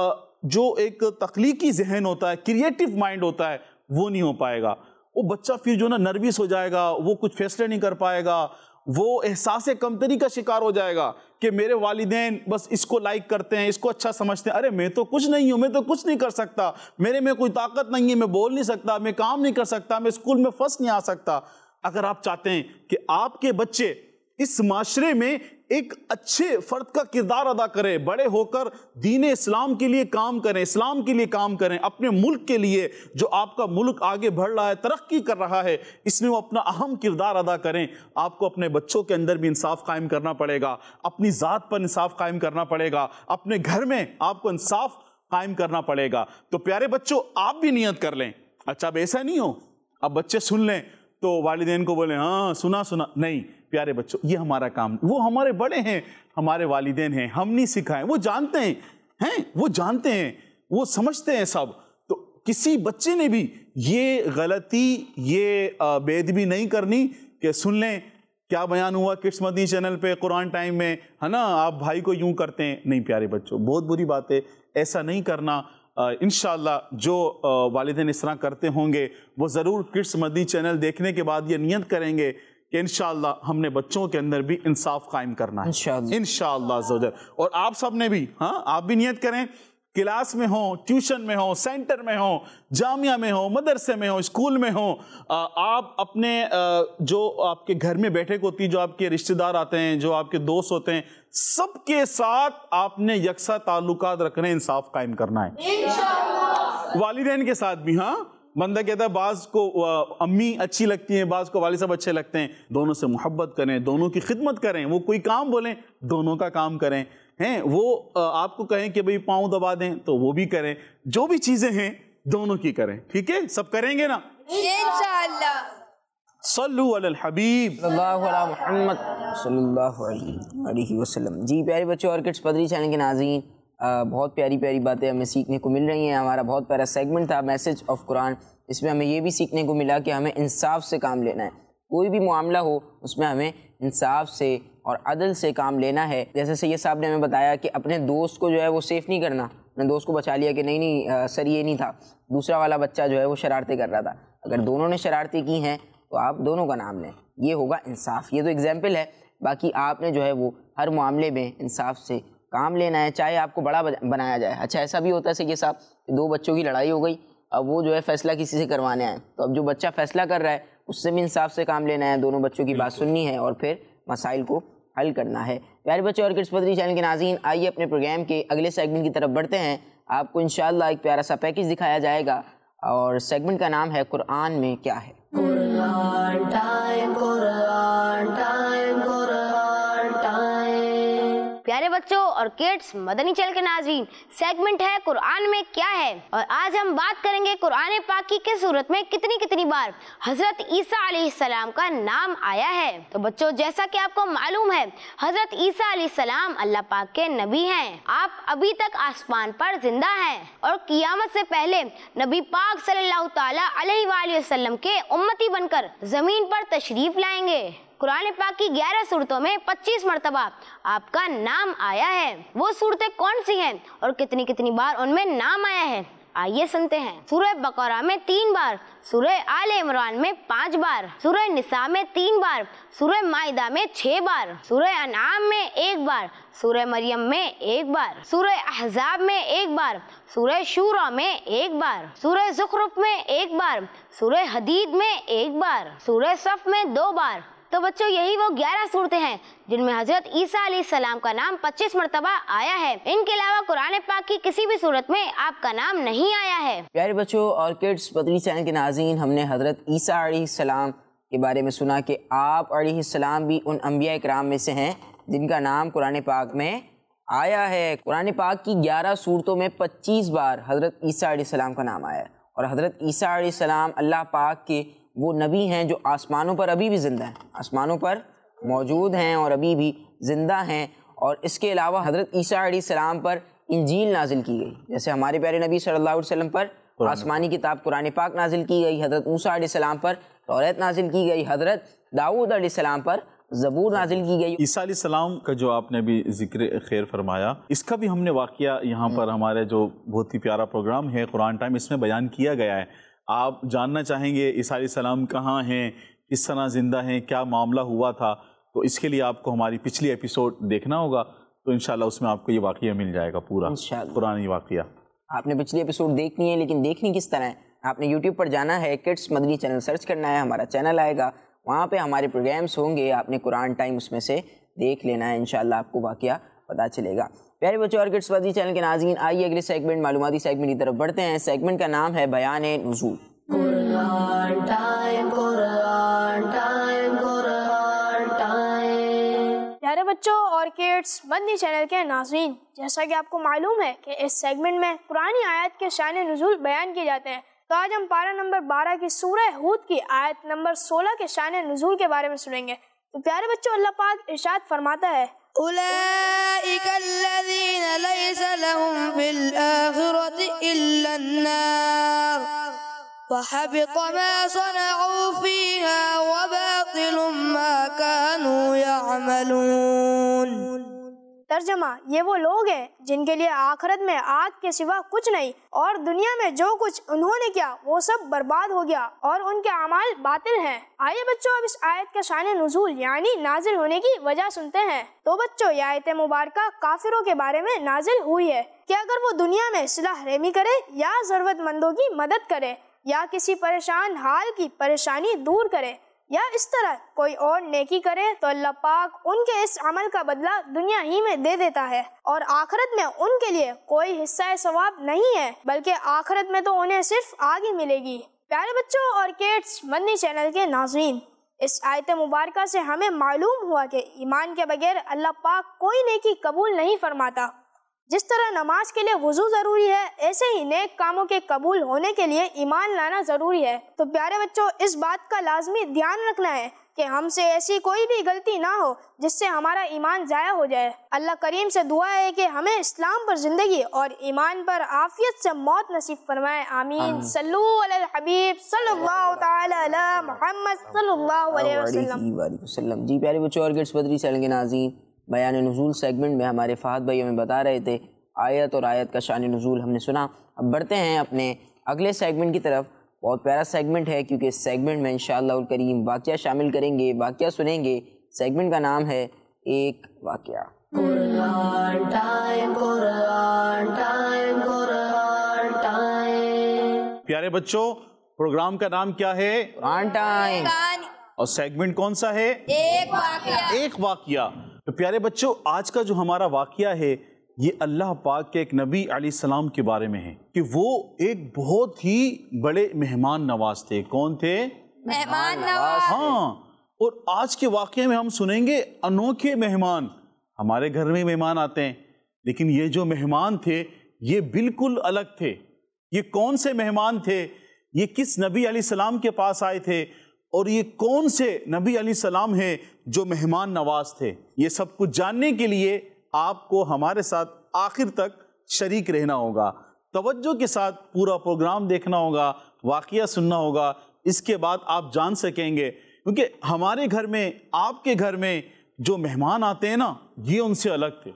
[SPEAKER 3] جو ایک تخلیقی ذہن ہوتا ہے، کریٹو مائنڈ ہوتا ہے، وہ نہیں ہو پائے گا۔ وہ بچہ پھر جو نا نروس ہو جائے گا، وہ کچھ فیصلے نہیں کر پائے گا، وہ احساس کمتری کا شکار ہو جائے گا کہ میرے والدین بس اس کو لائک کرتے ہیں، اس کو اچھا سمجھتے ہیں، ارے میں تو کچھ نہیں ہوں، میں تو کچھ نہیں کر سکتا، میرے میں کوئی طاقت نہیں ہے، میں بول نہیں سکتا، میں کام نہیں کر سکتا، میں اسکول میں فرسٹ نہیں آ سکتا۔ اگر آپ چاہتے ہیں کہ آپ کے بچے اس معاشرے میں ایک اچھے فرد کا کردار ادا کریں، بڑے ہو کر دین اسلام کے لیے کام کریں، اسلام کے لیے کام کریں، اپنے ملک کے لیے، جو آپ کا ملک آگے بڑھ رہا ہے، ترقی کر رہا ہے، اس میں وہ اپنا اہم کردار ادا کریں، آپ کو اپنے بچوں کے اندر بھی انصاف قائم کرنا پڑے گا، اپنی ذات پر انصاف قائم کرنا پڑے گا، اپنے گھر میں آپ کو انصاف قائم کرنا پڑے گا۔ تو پیارے بچوں، آپ بھی نیت کر لیں۔ اچھا اب ایسا نہیں ہو اب بچے سن لیں تو والدین کو بولیں ہاں سنا سنا، نہیں پیارے بچوں یہ ہمارا کام، وہ ہمارے بڑے ہیں، ہمارے والدین ہیں، ہم نہیں سکھائیں، وہ جانتے ہیں ہیں وہ جانتے ہیں، وہ سمجھتے ہیں سب۔ تو کسی بچے نے بھی یہ غلطی، یہ بے ادبی نہیں کرنی کہ سن لیں کیا بیان ہوا کڈس مدنی چینل پہ قرآن ٹائم میں، ہے نا، آپ بھائی کو یوں کرتے ہیں، نہیں پیارے بچوں بہت بری بات ہے، ایسا نہیں کرنا۔ انشاءاللہ جو والدین اس طرح کرتے ہوں گے وہ ضرور کڈس مدنی چینل دیکھنے کے بعد یہ نیت کریں گے کہ انشاءاللہ ہم نے بچوں کے اندر بھی انصاف قائم کرنا ہے، انشاءاللہ عز و جل۔ اور آپ سب نے بھی، ہاں آپ بھی نیت کریں کلاس میں ہوں، ٹیوشن میں ہوں، سینٹر میں ہوں، جامعہ میں ہوں، مدرسے میں ہوں، اسکول میں ہوں، آپ اپنے جو آپ کے گھر میں بیٹھے ہوتی، جو آپ کے رشتہ دار آتے ہیں، جو آپ کے دوست ہوتے ہیں، سب کے ساتھ آپ نے یکساں تعلقات رکھنے، انصاف قائم کرنا ہے۔ والدین کے ساتھ بھی، ہاں بندہ کہتا ہے بعض کو امی اچھی لگتی ہیں، بعض کو والد صاحب اچھے لگتے ہیں، دونوں سے محبت کریں، دونوں کی خدمت کریں، وہ کوئی کام بولیں دونوں کا کام کریں، ہیں وہ آپ کو کہیں کہ بھئی پاؤں دبا دیں تو وہ بھی کریں، جو بھی چیزیں ہیں دونوں کی کریں، ٹھیک ہے؟ سب کریں گے نا
[SPEAKER 4] انشاءاللہ۔
[SPEAKER 3] صلو علی الحبیب
[SPEAKER 2] صلی اللہ علیہ محمد صلی اللہ علیہ وسلم۔ جی پیارے بچوں اور کڈس پدری چینل کے ناظرین، بہت پیاری پیاری باتیں ہمیں سیکھنے کو مل رہی ہیں۔ ہمارا بہت پیارا سیگمنٹ تھا میسج آف قرآن، اس میں ہمیں یہ بھی سیکھنے کو ملا کہ ہمیں انصاف سے کام لینا ہے، کوئی بھی معاملہ ہو اس میں ہمیں انصاف سے اور عدل سے کام لینا ہے۔ جیسے سید صاحب نے ہمیں بتایا کہ اپنے دوست کو جو ہے وہ سیف نہیں کرنا، اپنے دوست کو بچا لیا کہ نہیں نہیں سر یہ نہیں تھا، دوسرا والا بچہ جو ہے وہ شرارتیں کر رہا تھا، اگر دونوں نے شرارتیں کی ہیں تو آپ دونوں کا نام لیں، یہ ہوگا انصاف۔ یہ تو ایگزامپل ہے، باقی آپ نے جو ہے وہ ہر معاملے میں انصاف سے کام لینا ہے، چاہے آپ کو بڑا بنایا جائے۔ اچھا ایسا بھی ہوتا ہے سید صاحب، دو بچوں کی لڑائی ہو گئی، اب وہ جو ہے فیصلہ کسی سے کروانے آئے، تو اب جو بچہ فیصلہ کر رہا ہے اس سے بھی انصاف سے کام لینا ہے، دونوں بچوں کی بات سننی ہے اور پھر مسائل کو حل کرنا ہے۔ پیارے بچے اور کڈس پدری چینل کے ناظرین، آئیے اپنے پروگرام کے اگلے سیگمنٹ کی طرف بڑھتے ہیں۔ آپ کو انشاءاللہ ایک پیارا سا پیکج دکھایا جائے گا اور سیگمنٹ کا نام ہے قرآن میں کیا ہے۔
[SPEAKER 1] قرآن ٹائم، قرآن ٹائم، قرآن ٹائم۔
[SPEAKER 7] پیارے بچوں اور کڈس مدنی چینل کے ناظرین، سیگمنٹ ہے قرآن میں کیا ہے، اور آج ہم بات کریں گے قرآن پاک کی کس سورت میں کتنی کتنی بار حضرت عیسیٰ علیہ السلام کا نام آیا ہے۔ تو بچوں جیسا کہ آپ کو معلوم ہے حضرت عیسیٰ علیہ السلام اللہ پاک کے نبی ہیں، آپ ابھی تک آسمان پر زندہ ہیں اور قیامت سے پہلے نبی پاک صلی اللہ تعالیٰ علیہ وآلہ وسلم کے امتی بن کر زمین پر تشریف لائیں گے۔ قرآن پاک کی گیارہ صورتوں میں پچیس مرتبہ آپ کا نام آیا ہے، وہ صورتیں کون سی ہیں اور کتنی کتنی بار ان میں نام آیا ہے، آئیے سنتے ہیں۔ سورہ بقرہ میں تین بار، سورہ آل عمران میں پانچ بار، سورہ نساء میں تین بار، سورہ مائدہ میں چھ بار، سورہ انعام میں ایک بار، سورہ مریم میں ایک بار، سورہ احزاب میں ایک بار، سورہ شورى میں ایک بار، سورہ زخرف میں ایک بار، سورہ حدید میں ایک بار، سورہ صف میں دو بار۔ تو بچوں یہی وہ گیارہ صورتیں ہیں جن میں حضرت عیسیٰ علیہ السلام کا نام پچیس مرتبہ آیا ہے، ان کے علاوہ قرآن پاک کی کسی بھی صورت میں آپ کا نام نہیں آیا ہے۔
[SPEAKER 2] پیارے بچوں اور کڈس پدری چینل کے ناظرین، ہم نے حضرت عیسیٰ علیہ السلام کے بارے میں سنا کہ آپ علیہ السلام بھی ان انبیاء کرام میں سے ہیں جن کا نام قرآن پاک میں آیا ہے۔ قرآن پاک کی گیارہ صورتوں میں پچیس بار حضرت عیسیٰ علیہ السلام کا نام آیا ہے، اور حضرت عیسیٰ علیہ السلام اللہ پاک کے وہ نبی ہیں جو آسمانوں پر ابھی بھی زندہ ہیں، آسمانوں پر موجود ہیں اور ابھی بھی زندہ ہیں۔ اور اس کے علاوہ حضرت عیسیٰ علیہ السلام پر انجیل نازل کی گئی، جیسے ہمارے پیارے نبی صلی اللہ علیہ وسلم پر آسمانی کتاب قرآن پاک نازل کی گئی، حضرت موسیٰ علیہ السلام پر توریت نازل کی گئی، حضرت داؤد علیہ السلام پر زبور نازل کی گئی۔
[SPEAKER 3] عیسیٰ علیہ السلام کا جو آپ نے بھی ذکر خیر فرمایا، اس کا بھی ہم نے واقعہ یہاں پر ہمارے جو بہت ہی پیارا پروگرام ہے قرآن ٹائم، اس میں بیان کیا گیا ہے۔ آپ جاننا چاہیں گے عیسیٰ علیہ السلام کہاں ہیں، کس طرح زندہ ہیں، کیا معاملہ ہوا تھا، تو اس کے لیے آپ کو ہماری پچھلی ایپیسوڈ دیکھنا ہوگا، تو انشاءاللہ اس میں آپ کو یہ واقعہ مل جائے گا، پورا قرآنی واقعہ۔
[SPEAKER 2] آپ نے پچھلی ایپیسوڈ دیکھنی ہے، لیکن دیکھنی کس طرح ہے؟ آپ نے یوٹیوب پر جانا ہے، کڈس مدنی چینل سرچ کرنا ہے، ہمارا چینل آئے گا، وہاں پہ ہمارے پروگرامس ہوں گے، آپ نے قرآن ٹائم اس میں سے دیکھ لینا ہے، انشاءاللہ آپ کو واقعہ پتہ چلے گا۔ پیارے بچوں اور کڈس مدنی چینل کے ناظرین، آئیے اگلے سیگمنٹ معلوماتی سیگمنٹ کی طرف بڑھتے ہیں۔ سیگمنٹ کا نام ہے بیان نزول۔
[SPEAKER 1] قرآن ٹائم، قرآن ٹائم، قرآن ٹائم۔
[SPEAKER 8] پیارے بچوں اور کڈس مدنی چینل کے ناظرین، جیسا کہ آپ کو معلوم ہے کہ اس سیگمنٹ میں قرآنی آیت کے شان نزول بیان کیے جاتے ہیں، تو آج ہم پارہ نمبر بارہ کی سورہ ہود کی آیت نمبر سولہ کے شان نزول کے بارے میں سنیں گے۔ تو پیارے بچوں اللہ پاک ارشاد فرماتا ہے،
[SPEAKER 4] أولئك الذين ليس لهم في الآخرة إلا النار وحبط ما صنعوا فيها وباطل ما كانوا يعملون۔
[SPEAKER 8] ترجمہ، یہ وہ لوگ ہیں جن کے لیے آخرت میں آگ کے سوا کچھ نہیں، اور دنیا میں جو کچھ انہوں نے کیا وہ سب برباد ہو گیا اور ان کے اعمال باطل ہیں۔ آئیے بچوں اب اس آیت کا شان نزول یعنی نازل ہونے کی وجہ سنتے ہیں۔ تو بچوں یہ آیت مبارکہ کافروں کے بارے میں نازل ہوئی ہے۔ کہ اگر وہ دنیا میں صلح رحمی کرے یا ضرورت مندوں کی مدد کرے یا کسی پریشان حال کی پریشانی دور کرے یا اس طرح کوئی اور نیکی کرے تو اللہ پاک ان کے اس عمل کا بدلہ دنیا ہی میں دے دیتا ہے اور آخرت میں ان کے لیے کوئی حصہ ثواب نہیں ہے بلکہ آخرت میں تو انہیں صرف آگ ہی ملے گی۔ پیارے بچوں اور کڈس مدنی چینل کے ناظرین، اس آیت مبارکہ سے ہمیں معلوم ہوا کہ ایمان کے بغیر اللہ پاک کوئی نیکی قبول نہیں فرماتا۔ جس طرح نماز کے لیے وضو ضروری ہے، ایسے ہی نیک کاموں کے قبول ہونے کے لیے ایمان لانا ضروری ہے۔ تو پیارے بچوں، اس بات کا لازمی دھیان رکھنا ہے کہ ہم سے ایسی کوئی بھی غلطی نہ ہو جس سے ہمارا ایمان ضائع ہو جائے۔ اللہ کریم سے دعا ہے کہ ہمیں اسلام پر زندگی اور ایمان پر عافیت سے موت نصیب فرمائے، آمین۔ صلو علی الحبیب صلی اللہ تعالی علی محمد صلی اللہ علیہ وسلم۔
[SPEAKER 2] جی پیارے بچوں اور کڈس مدنی چینل کے ناظرین، بیان نزول سیگمنٹ میں ہمارے فہد بھائی ہمیں بتا رہے تھے آیت اور آیت کا شان نزول ہم نے سنا۔ اب بڑھتے ہیں اپنے اگلے سیگمنٹ کی طرف۔ بہت پیارا سیگمنٹ ہے کیونکہ اس سیگمنٹ میں انشاءاللہ الکریم واقعہ شامل کریں گے، واقعہ سنیں گے۔ سیگمنٹ کا نام ہے ایک واقعہ۔
[SPEAKER 1] قرآن ٹائم، قرآن ٹائم، قرآن ٹائم۔
[SPEAKER 3] پیارے بچوں، پروگرام کا نام کیا ہے؟
[SPEAKER 2] قرآن ٹائم۔
[SPEAKER 3] اور سیگمنٹ کون سا ہے؟
[SPEAKER 4] ایک واقعہ۔
[SPEAKER 3] ایک واقعہ۔ تو پیارے بچوں، آج کا جو ہمارا واقعہ ہے یہ اللہ پاک کے ایک نبی علیہ السلام کے بارے میں ہے کہ وہ ایک بہت ہی بڑے مہمان نواز تھے۔ کون تھے؟
[SPEAKER 4] مہمان نواز۔
[SPEAKER 3] ہاں، اور آج کے واقعے میں ہم سنیں گے انوکھے مہمان۔ ہمارے گھر میں مہمان آتے ہیں لیکن یہ جو مہمان تھے یہ بالکل الگ تھے۔ یہ کون سے مہمان تھے؟ یہ کس نبی علیہ السلام کے پاس آئے تھے اور یہ کون سے نبی علیہ السلام ہیں جو مہمان نواز تھے؟ یہ سب کچھ جاننے کے لیے آپ کو ہمارے ساتھ آخر تک شریک رہنا ہوگا، توجہ کے ساتھ پورا پروگرام دیکھنا ہوگا، واقعہ سننا ہوگا۔ اس کے بعد آپ جان سکیں گے، کیونکہ ہمارے گھر میں، آپ کے گھر میں جو مہمان آتے ہیں نا، یہ ان سے الگ تھے،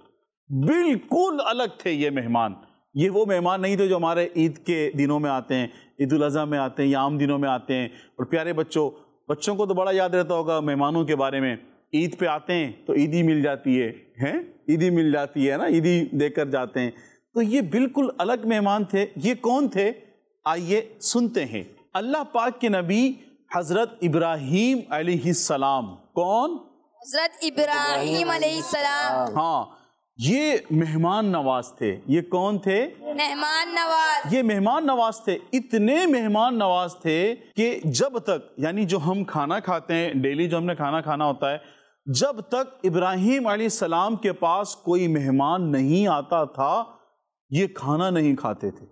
[SPEAKER 3] بالکل الگ تھے۔ یہ مہمان یہ وہ مہمان نہیں تھے جو ہمارے عید کے دنوں میں آتے ہیں، عید الاضحیٰ میں آتے ہیں یا عام دنوں میں آتے ہیں۔ اور پیارے بچوں، بچوں کو تو بڑا یاد رہتا ہوگا مہمانوں کے بارے میں، عید پہ آتے ہیں تو عیدی مل جاتی ہے، ہیں عیدی مل جاتی ہے نا، عیدی دے کر جاتے ہیں۔ تو یہ بالکل الگ مہمان تھے۔ یہ کون تھے؟ آئیے سنتے ہیں۔ اللہ پاک کے نبی حضرت ابراہیم علیہ السلام۔ کون؟
[SPEAKER 4] حضرت ابراہیم علیہ السلام۔
[SPEAKER 3] ہاں، یہ مہمان نواز تھے۔ یہ کون تھے؟
[SPEAKER 4] مہمان نواز۔
[SPEAKER 3] یہ مہمان نواز تھے، اتنے مہمان نواز تھے کہ جب تک، یعنی جو ہم کھانا کھاتے ہیں ڈیلی، جو ہم نے کھانا کھانا ہوتا ہے، جب تک ابراہیم علیہ السلام کے پاس کوئی مہمان نہیں آتا تھا یہ کھانا نہیں کھاتے تھے۔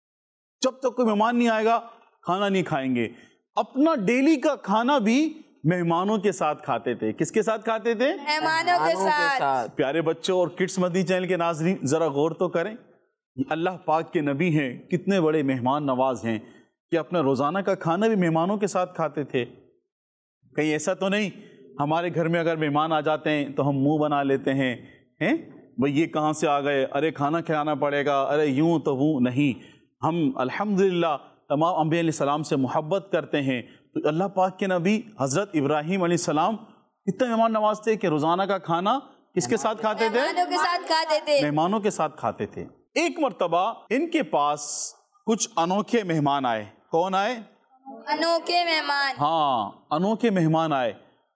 [SPEAKER 3] جب تک کوئی مہمان نہیں آئے گا کھانا نہیں کھائیں گے۔ اپنا ڈیلی کا کھانا بھی مہمانوں کے ساتھ کھاتے تھے۔ کس کے ساتھ کھاتے تھے؟
[SPEAKER 4] مہمانوں کے ساتھ۔
[SPEAKER 3] پیارے بچوں اور کڈس مدنی چینل کے ناظرین، ذرا غور تو کریں، اللہ پاک کے نبی ہیں، کتنے بڑے مہمان نواز ہیں کہ اپنا روزانہ کا کھانا بھی مہمانوں کے ساتھ کھاتے تھے۔ کہیں ایسا تو نہیں ہمارے گھر میں اگر مہمان آ جاتے ہیں تو ہم منہ بنا لیتے ہیں، ہیں بھئی یہ کہاں سے آ گئے، ارے کھانا کھلانا پڑے گا، ارے یوں تو وہ نہیں۔ ہم الحمدللہ تمام انبیاء علیہ السلام سے محبت کرتے ہیں۔ تو اللہ پاک کے نبی حضرت ابراہیم علیہ السلام اتنے مہمان نواز تھے کہ روزانہ کا کھانا کس کے ساتھ کھاتے تھے؟
[SPEAKER 4] مہمانوں کے ساتھ کھاتے تھے۔
[SPEAKER 3] مہمانوں کے ساتھ کھاتے تھے۔ ایک مرتبہ ان کے پاس کچھ انوکھے مہمان آئے۔ کون آئے؟
[SPEAKER 4] انوکھے مہمان۔
[SPEAKER 3] ہاں، انوکھے مہمان آئے۔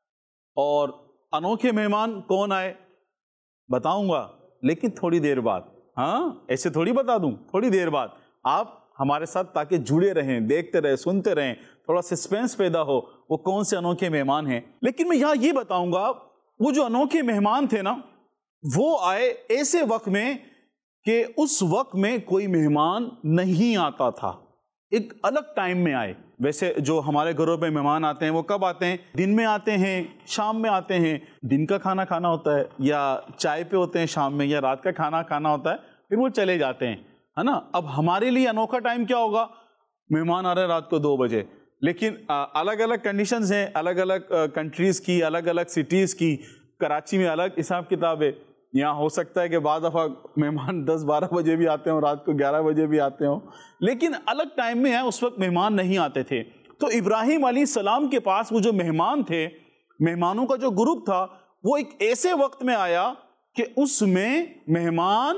[SPEAKER 3] اور انوکھے مہمان کون آئے بتاؤں گا لیکن تھوڑی دیر بعد۔ ہاں، ایسے تھوڑی بتا دوں، تھوڑی دیر بعد۔ آپ ہمارے ساتھ تاکہ جڑے رہیں، دیکھتے رہیں، سنتے رہیں، تھوڑا سسپینس پیدا ہو وہ کون سے انوکھے مہمان ہیں۔ لیکن میں یہاں یہ بتاؤں گا، وہ جو انوکھے مہمان تھے نا، وہ آئے ایسے وقت میں کہ اس وقت میں کوئی مہمان نہیں آتا تھا، ایک الگ ٹائم میں آئے۔ ویسے جو ہمارے گھروں پہ مہمان آتے ہیں وہ کب آتے ہیں؟ دن میں آتے ہیں، شام میں آتے ہیں۔ دن کا کھانا کھانا ہوتا ہے یا چائے پہ ہوتے ہیں شام میں، یا رات کا کھانا کھانا ہوتا ہے، پھر وہ چلے جاتے ہیں، ہے نا۔ اب ہمارے لیے انوکھا ٹائم کیا ہوگا؟ مہمان آ رہے ہیں رات کو دو بجے، لیکن الگ الگ کنڈیشنز ہیں، الگ الگ کنٹریز کی، الگ الگ سٹیز کی۔ کراچی میں الگ حساب کتاب ہے، یہاں ہو سکتا ہے کہ بعض دفعہ مہمان دس بارہ بجے بھی آتے ہوں، رات کو گیارہ بجے بھی آتے ہوں، لیکن الگ ٹائم میں ہے، اس وقت مہمان نہیں آتے تھے۔ تو ابراہیم علیہ السلام کے پاس وہ جو مہمان تھے، مہمانوں کا جو گروپ تھا، وہ ایک ایسے وقت میں آیا کہ اس میں مہمان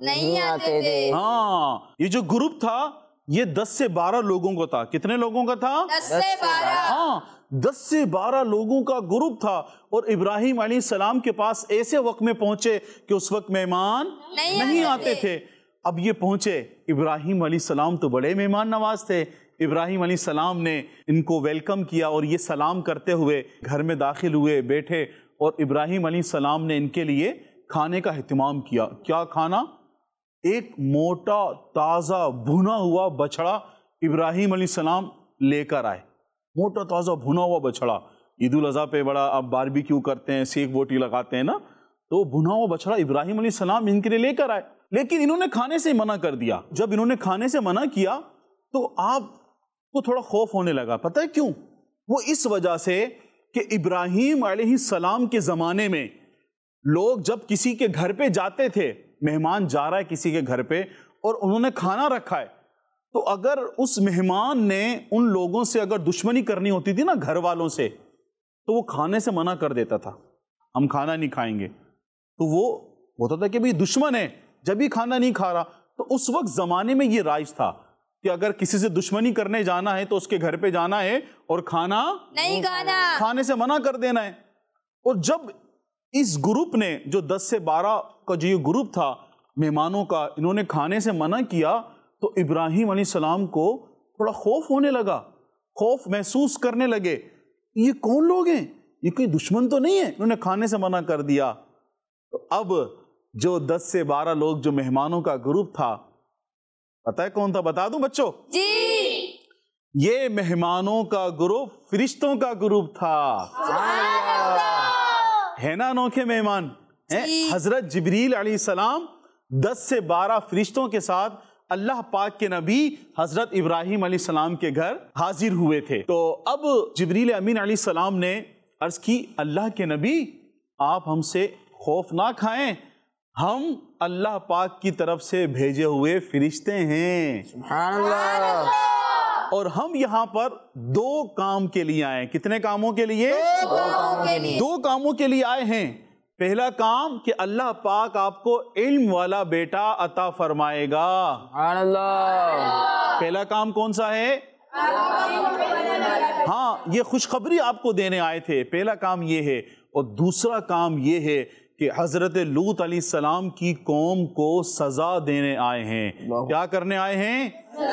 [SPEAKER 4] نہیں آتے تھے.
[SPEAKER 3] ہاں یہ جو گروپ تھا یہ دس سے بارہ لوگوں کا تھا. کتنے لوگوں کا تھا؟
[SPEAKER 4] دس سے بارہ.
[SPEAKER 3] ہاں دس سے بارہ لوگوں کا گروپ تھا. اور ابراہیم علیہ السلام کے پاس ایسے وقت میں پہنچے کہ اس وقت مہمان نہیں آتے تھے. اب یہ پہنچے. ابراہیم علیہ السلام تو بڑے مہمان نواز تھے. ابراہیم علیہ السلام نے ان کو ویلکم کیا اور یہ سلام کرتے ہوئے گھر میں داخل ہوئے, بیٹھے, اور ابراہیم علیہ السلام نے ان کے لیے کھانے کا اہتمام کیا. کیا کھانا؟ ایک موٹا تازہ بھنا ہوا بچڑا ابراہیم علیہ السلام لے کر آئے. موٹا تازہ بھنا ہوا بچڑا. عید الاضحیٰ پہ بڑا آپ باربیکیو کرتے ہیں, سیک بوٹی لگاتے ہیں نا, تو بھنا ہوا بچڑا ابراہیم علیہ السلام ان کے لیے لے کر آئے. لیکن انہوں نے کھانے سے منع کر دیا. جب انہوں نے کھانے سے منع کیا تو آپ کو تھوڑا خوف ہونے لگا. پتہ ہے کیوں؟ وہ اس وجہ سے کہ ابراہیم علیہ السلام کے زمانے میں لوگ جب کسی کے گھر پہ جاتے تھے, مہمان جا رہا ہے کسی کے گھر پہ اور انہوں نے کھانا رکھا ہے, تو اگر اس مہمان نے ان لوگوں سے اگر دشمنی کرنی ہوتی تھی نا گھر والوں سے, تو وہ کھانے سے منع کر دیتا تھا, ہم کھانا نہیں کھائیں گے. تو وہ ہوتا تھا کہ بھئی دشمن ہے, جب ہی کھانا نہیں کھا رہا. تو اس وقت زمانے میں یہ رائج تھا کہ اگر کسی سے دشمنی کرنے جانا ہے تو اس کے گھر پہ جانا ہے اور کھانا
[SPEAKER 4] نہیں کھانا,
[SPEAKER 3] کھانے سے منع کر دینا ہے. اور جب اس گروپ نے, جو دس سے بارہ کا جو یہ گروپ تھا مہمانوں کا, انہوں نے کھانے سے منع کیا تو ابراہیم علیہ السلام کو تھوڑا خوف ہونے لگا, خوف محسوس کرنے لگے. یہ کون لوگ ہیں؟ یہ کوئی دشمن تو نہیں ہے, انہوں نے کھانے سے منع کر دیا. تو اب جو دس سے بارہ لوگ جو مہمانوں کا گروپ تھا, پتہ ہے کون تھا؟ بتا دوں بچوں؟
[SPEAKER 4] جی.
[SPEAKER 3] یہ مہمانوں کا گروپ فرشتوں کا گروپ تھا. ہے نا انوکھے مہمان ہیں؟ حضرت جبریل علیہ السلام دس سے بارہ فرشتوں کے ساتھ اللہ پاک کے نبی حضرت ابراہیم علیہ السلام کے گھر حاضر ہوئے تھے. تو اب جبریل امین علیہ السلام نے عرض کی, اللہ کے نبی آپ ہم سے خوف نہ کھائیں, ہم اللہ پاک کی طرف سے بھیجے ہوئے فرشتے ہیں.
[SPEAKER 2] سبحان اللہ.
[SPEAKER 3] اور ہم یہاں پر دو کام کے لیے آئے ہیں. کتنے کاموں کے لیے؟
[SPEAKER 4] دو کاموں کے لیے.
[SPEAKER 3] دو کاموں کے لیے آئے ہیں. پہلا کام کہ اللہ پاک آپ کو علم والا بیٹا عطا فرمائے گا.
[SPEAKER 2] سبحان اللہ.
[SPEAKER 3] پہلا کام کون سا ہے؟ ہاں یہ خوشخبری آپ کو دینے آئے تھے. پہلا کام یہ ہے. اور دوسرا کام یہ ہے کہ حضرت لوط علیہ السلام کی قوم کو سزا دینے آئے ہیں. کیا کرنے آئے ہیں؟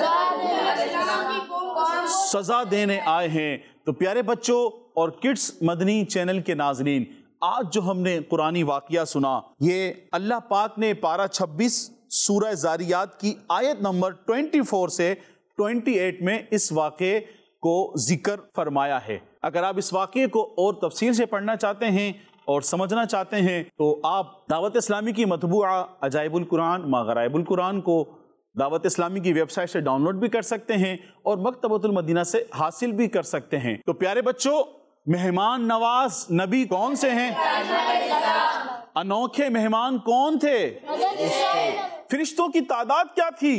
[SPEAKER 3] سزا دینے آئے ہیں. تو پیارے بچوں اور کڈس مدنی چینل کے ناظرین, آج جو ہم نے قرآنی واقعہ سنا, یہ اللہ پاک نے پارہ چھبیس سورہ زاریات کی آیت نمبر چوبیس سے اٹھائیس میں اس واقعے کو ذکر فرمایا ہے. اگر آپ اس واقعے کو اور تفصیل سے پڑھنا چاہتے ہیں اور سمجھنا چاہتے ہیں تو آپ دعوت اسلامی کی مطبوعہ عجائب القرآن ماغرائب القرآن کو دعوت اسلامی کی ویب سائٹ سے ڈاؤن لوڈ بھی کر سکتے ہیں اور مکتبۃ المدینہ سے حاصل بھی کر سکتے ہیں. تو پیارے بچوں, مہمان نواز نبی کون سے ہیں؟ انوکھے مہمان کون تھے؟ فرشتوں کی تعداد کیا تھی؟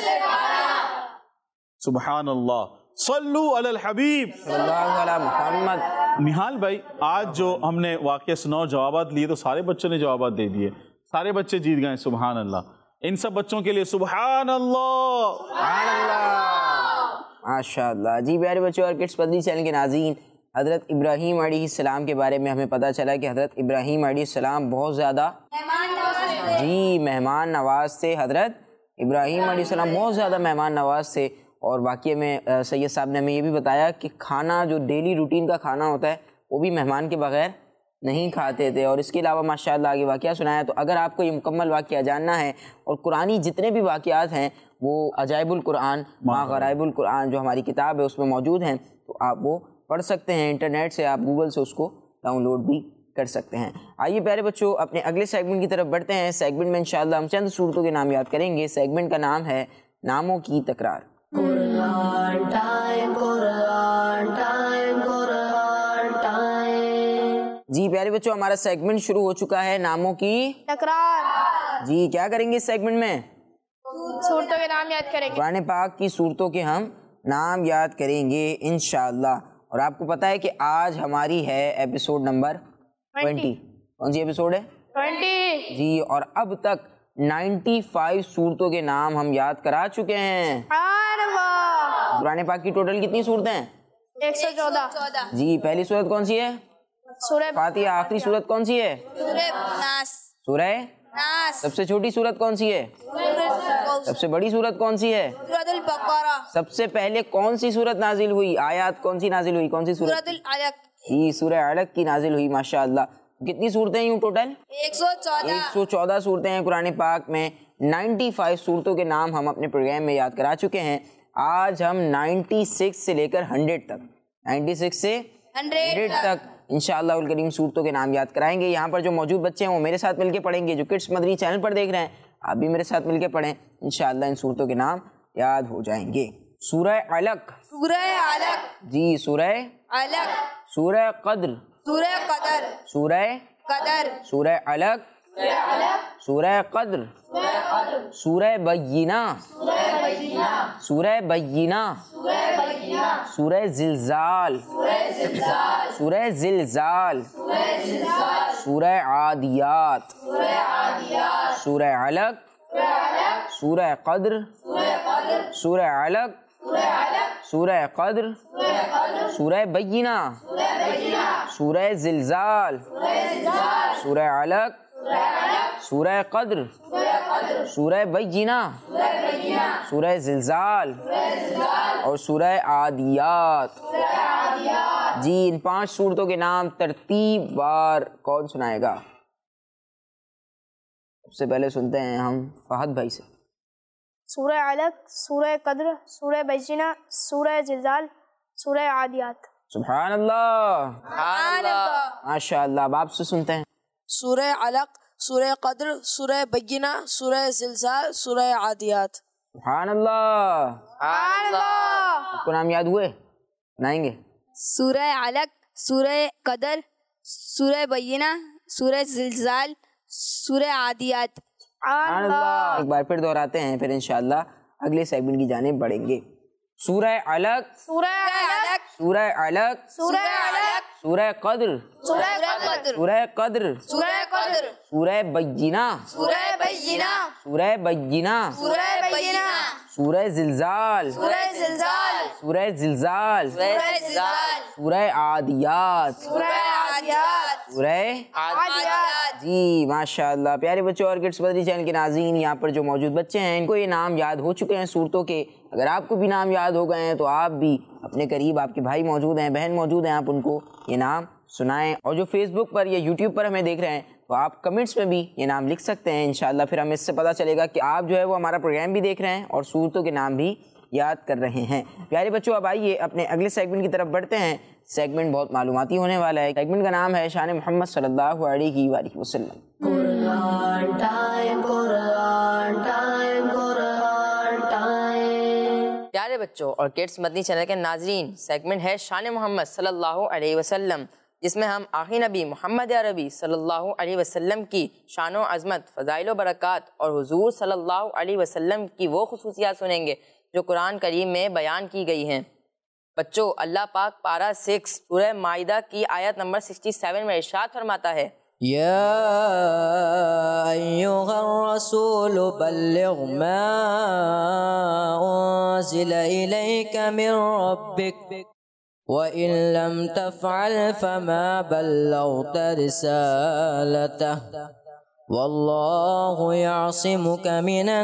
[SPEAKER 3] سبحان اللہ. صلو علی الحبیب
[SPEAKER 2] صلی اللہ علیہ محمد.
[SPEAKER 3] نہال بھائی, آج جو ہم نے واقعہ سنا اور جوابات لیے تو سارے بچوں نے جوابات دے دیے, سارے بچے جیت گئے. سبحان اللہ. ان سب بچوں کے لیے سبحان اللہ.
[SPEAKER 2] سبحان اللہ. ماشاء اللہ. جی پیارے بچوں اور کڈس مدنی چینل کے ناظرین, حضرت ابراہیم علیہ السلام کے بارے میں ہمیں پتہ چلا کہ حضرت ابراہیم علیہ السلام بہت زیادہ جی مہمان نواز تھے. حضرت ابراہیم علیہ السلام بہت زیادہ مہمان نواز تھے. اور واقعے میں سید صاحب نے ہمیں یہ بھی بتایا کہ کھانا جو ڈیلی روٹین کا کھانا ہوتا ہے وہ بھی مہمان کے بغیر نہیں کھاتے تھے. اور اس کے علاوہ ماشاءاللہ آگے واقعہ سنایا. تو اگر آپ کو یہ مکمل واقعہ جاننا ہے اور قرآنی جتنے بھی واقعات ہیں وہ عجائب القرآن ماغرائب القرآن جو ہماری کتاب ہے اس میں موجود ہیں, تو آپ وہ پڑھ سکتے ہیں. انٹرنیٹ سے آپ گوگل سے اس کو ڈاؤن لوڈ بھی کر سکتے ہیں. آئیے پیارے بچوں اپنے اگلے سیگمنٹ کی طرف بڑھتے ہیں. سیگمنٹ میں انشاءاللہ ہم چند صورتوں کے نام یاد کریں گے. سیگمنٹ کا نام ہے ناموں کی تکرار.
[SPEAKER 1] قرآن ٹائم, قرآن ٹائم, قرآن ٹائم.
[SPEAKER 2] جی پیارے بچوں, ہمارا سیگمنٹ شروع ہو چکا ہے ناموں کی
[SPEAKER 8] تکرار.
[SPEAKER 2] جی کیا کریں گے اس سیگمنٹ میں؟
[SPEAKER 8] صورتوں کے نام یاد کریں گے.
[SPEAKER 2] قرآن پاک کی صورتوں کے ہم نام یاد کریں گے انشاءاللہ. اور آپ کو پتہ ہے کہ آج ہماری ہے ایپیسوڈ نمبر ٹوینٹی. کون سی ایپیسوڈ ہے؟
[SPEAKER 8] ٹوینٹی.
[SPEAKER 2] جی. اور اب تک نائنٹی فائیو صورتوں کے نام ہم یاد کرا چکے ہیں۔ قرآن پاک کی ٹوٹل کتنی صورتیں ہیں؟
[SPEAKER 8] ایک سو چودہ۔
[SPEAKER 2] جی، پہلی صورت کون سی ہے؟
[SPEAKER 8] سورہ
[SPEAKER 2] فاتحہ۔ آخری صورت کون سی ہے؟ سورہ ناس۔ سب سے چھوٹی صورت کون سی ہے؟ سب سے بڑی صورت کون سی ہے؟
[SPEAKER 4] سورۃ البقرہ۔
[SPEAKER 2] سب سے پہلے کون سی صورت نازل ہوئی؟ آیات کون سی نازل ہوئی؟ کون سی صورت؟
[SPEAKER 4] سورۃ العلق۔
[SPEAKER 2] جی، سورہ علق کی نازل ہوئی، ماشاءاللہ۔ کتنی صورتیں ہیں یوں ٹوٹل؟
[SPEAKER 4] ایک سو چودہ۔
[SPEAKER 2] ایک سو چودہ صورتیں ہیں قرآن پاک میں۔ نائنٹی فائیو صورتوں کے نام ہم اپنے پروگرام میں یاد کرا چکے ہیں۔ آج ہم نائنٹی سکس سے لے کر ہنڈریڈ تک نائنٹی سکس سے ہنڈریڈ تک انشاءاللہ الکریم صورتوں کے نام یاد کرائیں گے۔ یہاں پر جو موجود بچے ہیں وہ میرے ساتھ مل کے پڑھیں گے، جو کڈس مدنی چینل پر دیکھ رہے ہیں آپ بھی میرے ساتھ مل کے پڑھیں، انشاءاللہ ان صورتوں کے نام یاد ہو جائیں گے۔ سورہ علق۔
[SPEAKER 4] سورہ علق۔
[SPEAKER 2] جی، سورہ
[SPEAKER 4] علق۔
[SPEAKER 2] سورہ قدر۔
[SPEAKER 4] سورہ قدر۔
[SPEAKER 2] سورہ
[SPEAKER 4] قدر۔
[SPEAKER 2] سورہ علق۔ سورہ قدر۔ سورہ بینہ۔ سورہ بینہ۔ سورہ زلزال۔ سورہ زلزال۔ سورہ عادیات۔ سورہ علق۔ سورہ قدر۔ سورہ علق۔ سورہ قدر۔ سورہ بینہ۔ سورہ زلزال۔ سورہ علق۔ سورہ قدر۔ سورہ بینہ۔ سورہ زلزال اور سورہ عادیات۔ جی، ان پانچ صورتوں کے نام ترتیب وار کون سنائے گا؟ سب سے پہلے سنتے ہیں ہم فہد بھائی سے۔
[SPEAKER 8] سورہ علق، سورہ قدر، سورہ بینہ، سورہ زلزال، سورہ عادیات۔
[SPEAKER 2] سبحان اللہ، ماشاء اللہ۔ اب آپ سے سنتے ہیں۔
[SPEAKER 9] سورہ علق، سورہ قدر، سورہ بینہ، سورہ زلزال، سورہ عادیات۔
[SPEAKER 2] سبحان اللہ،
[SPEAKER 4] سبحان اللہ۔
[SPEAKER 2] آپ کو نام یاد ہوئے؟ سنائیں گے۔
[SPEAKER 4] سورہ علق، سورہ قدر، سورہ بینہ، سورہ زلزال، سورہ عادیات۔
[SPEAKER 2] سبحان اللہ۔ ایک بار پھر دہراتے ہیں، پھر انشاءاللہ اگلے سیگمنٹ کی جانب بڑھیں گے۔ سورہ علق۔
[SPEAKER 8] سورہ علق۔
[SPEAKER 2] سورہ علق۔
[SPEAKER 8] سورہ علق۔
[SPEAKER 2] سورہ قدر۔
[SPEAKER 4] سورہ قدر۔
[SPEAKER 2] سورہ قدر۔
[SPEAKER 4] سورہ قدر۔
[SPEAKER 2] سورہ بینہ۔
[SPEAKER 4] سورہ بینہ۔
[SPEAKER 2] سورہ بینہ۔
[SPEAKER 4] سورہ بینہ۔
[SPEAKER 2] سورہ زلزال۔
[SPEAKER 4] سورہ زلزال۔
[SPEAKER 2] سورہ زلزال۔
[SPEAKER 4] سورہ زلزال۔
[SPEAKER 2] سورہ عادیات۔
[SPEAKER 4] سورہ عادیات۔
[SPEAKER 2] سورہ
[SPEAKER 4] عادیات۔
[SPEAKER 2] جی، ماشاءاللہ۔ پیارے بچوں اور کڈس مدنی چینل کے ناظرین، یہاں پر جو موجود بچے ہیں ان کو یہ نام یاد ہو چکے ہیں صورتوں کے۔ اگر آپ کو بھی نام یاد ہو گئے ہیں تو آپ بھی اپنے قریب آپ کے بھائی موجود ہیں، بہن موجود ہیں، آپ ان کو یہ نام سنائیں۔ اور جو فیس بک پر یا یوٹیوب پر ہمیں دیکھ رہے ہیں تو آپ کمنٹس میں بھی یہ نام لکھ سکتے ہیں انشاءاللہ۔ پھر ہمیں اس سے پتہ چلے گا کہ آپ جو ہے وہ ہمارا پروگرام بھی دیکھ رہے ہیں اور صورتوں کے نام بھی یاد کر رہے ہیں۔ پیارے بچوں، اب آئیے اپنے اگلے سیگمنٹ کی طرف بڑھتے ہیں۔ سیگمنٹ بہت معلوماتی ہونے والا ہے۔ سیگمنٹ کا نام ہے شان محمد صلی اللہ علیہ وآلہ وسلم۔
[SPEAKER 1] قرآن ٹائم، قرآن ٹائم، قرآن ٹائم۔
[SPEAKER 6] پیارے بچوں اور کڈس مدنی چینل کے ناظرین، سیگمنٹ ہے شان محمد صلی اللہ علیہ وسلم، جس میں ہم آخری نبی محمد عربی صلی اللہ علیہ وسلم کی شان و عظمت، فضائل و برکات اور حضور صلی اللہ علیہ وسلم کی وہ خصوصیات سنیں گے جو قرآن کریم میں بیان کی گئی ہیں۔ بچوں، اللہ پاک پارہ سکس سورہ مائدہ کی آیت نمبر سکسٹی سیون میں ارشاد فرماتا ہے، یا ایھا الرسول بلغ ما انزل الیک من ربک وَإِن لَّمْ تَفْعَلْ فَمَا بَلَّغْتَ رِسَالَتَهُ وَاللَّهُ يَعْصِمُكَ مِنَ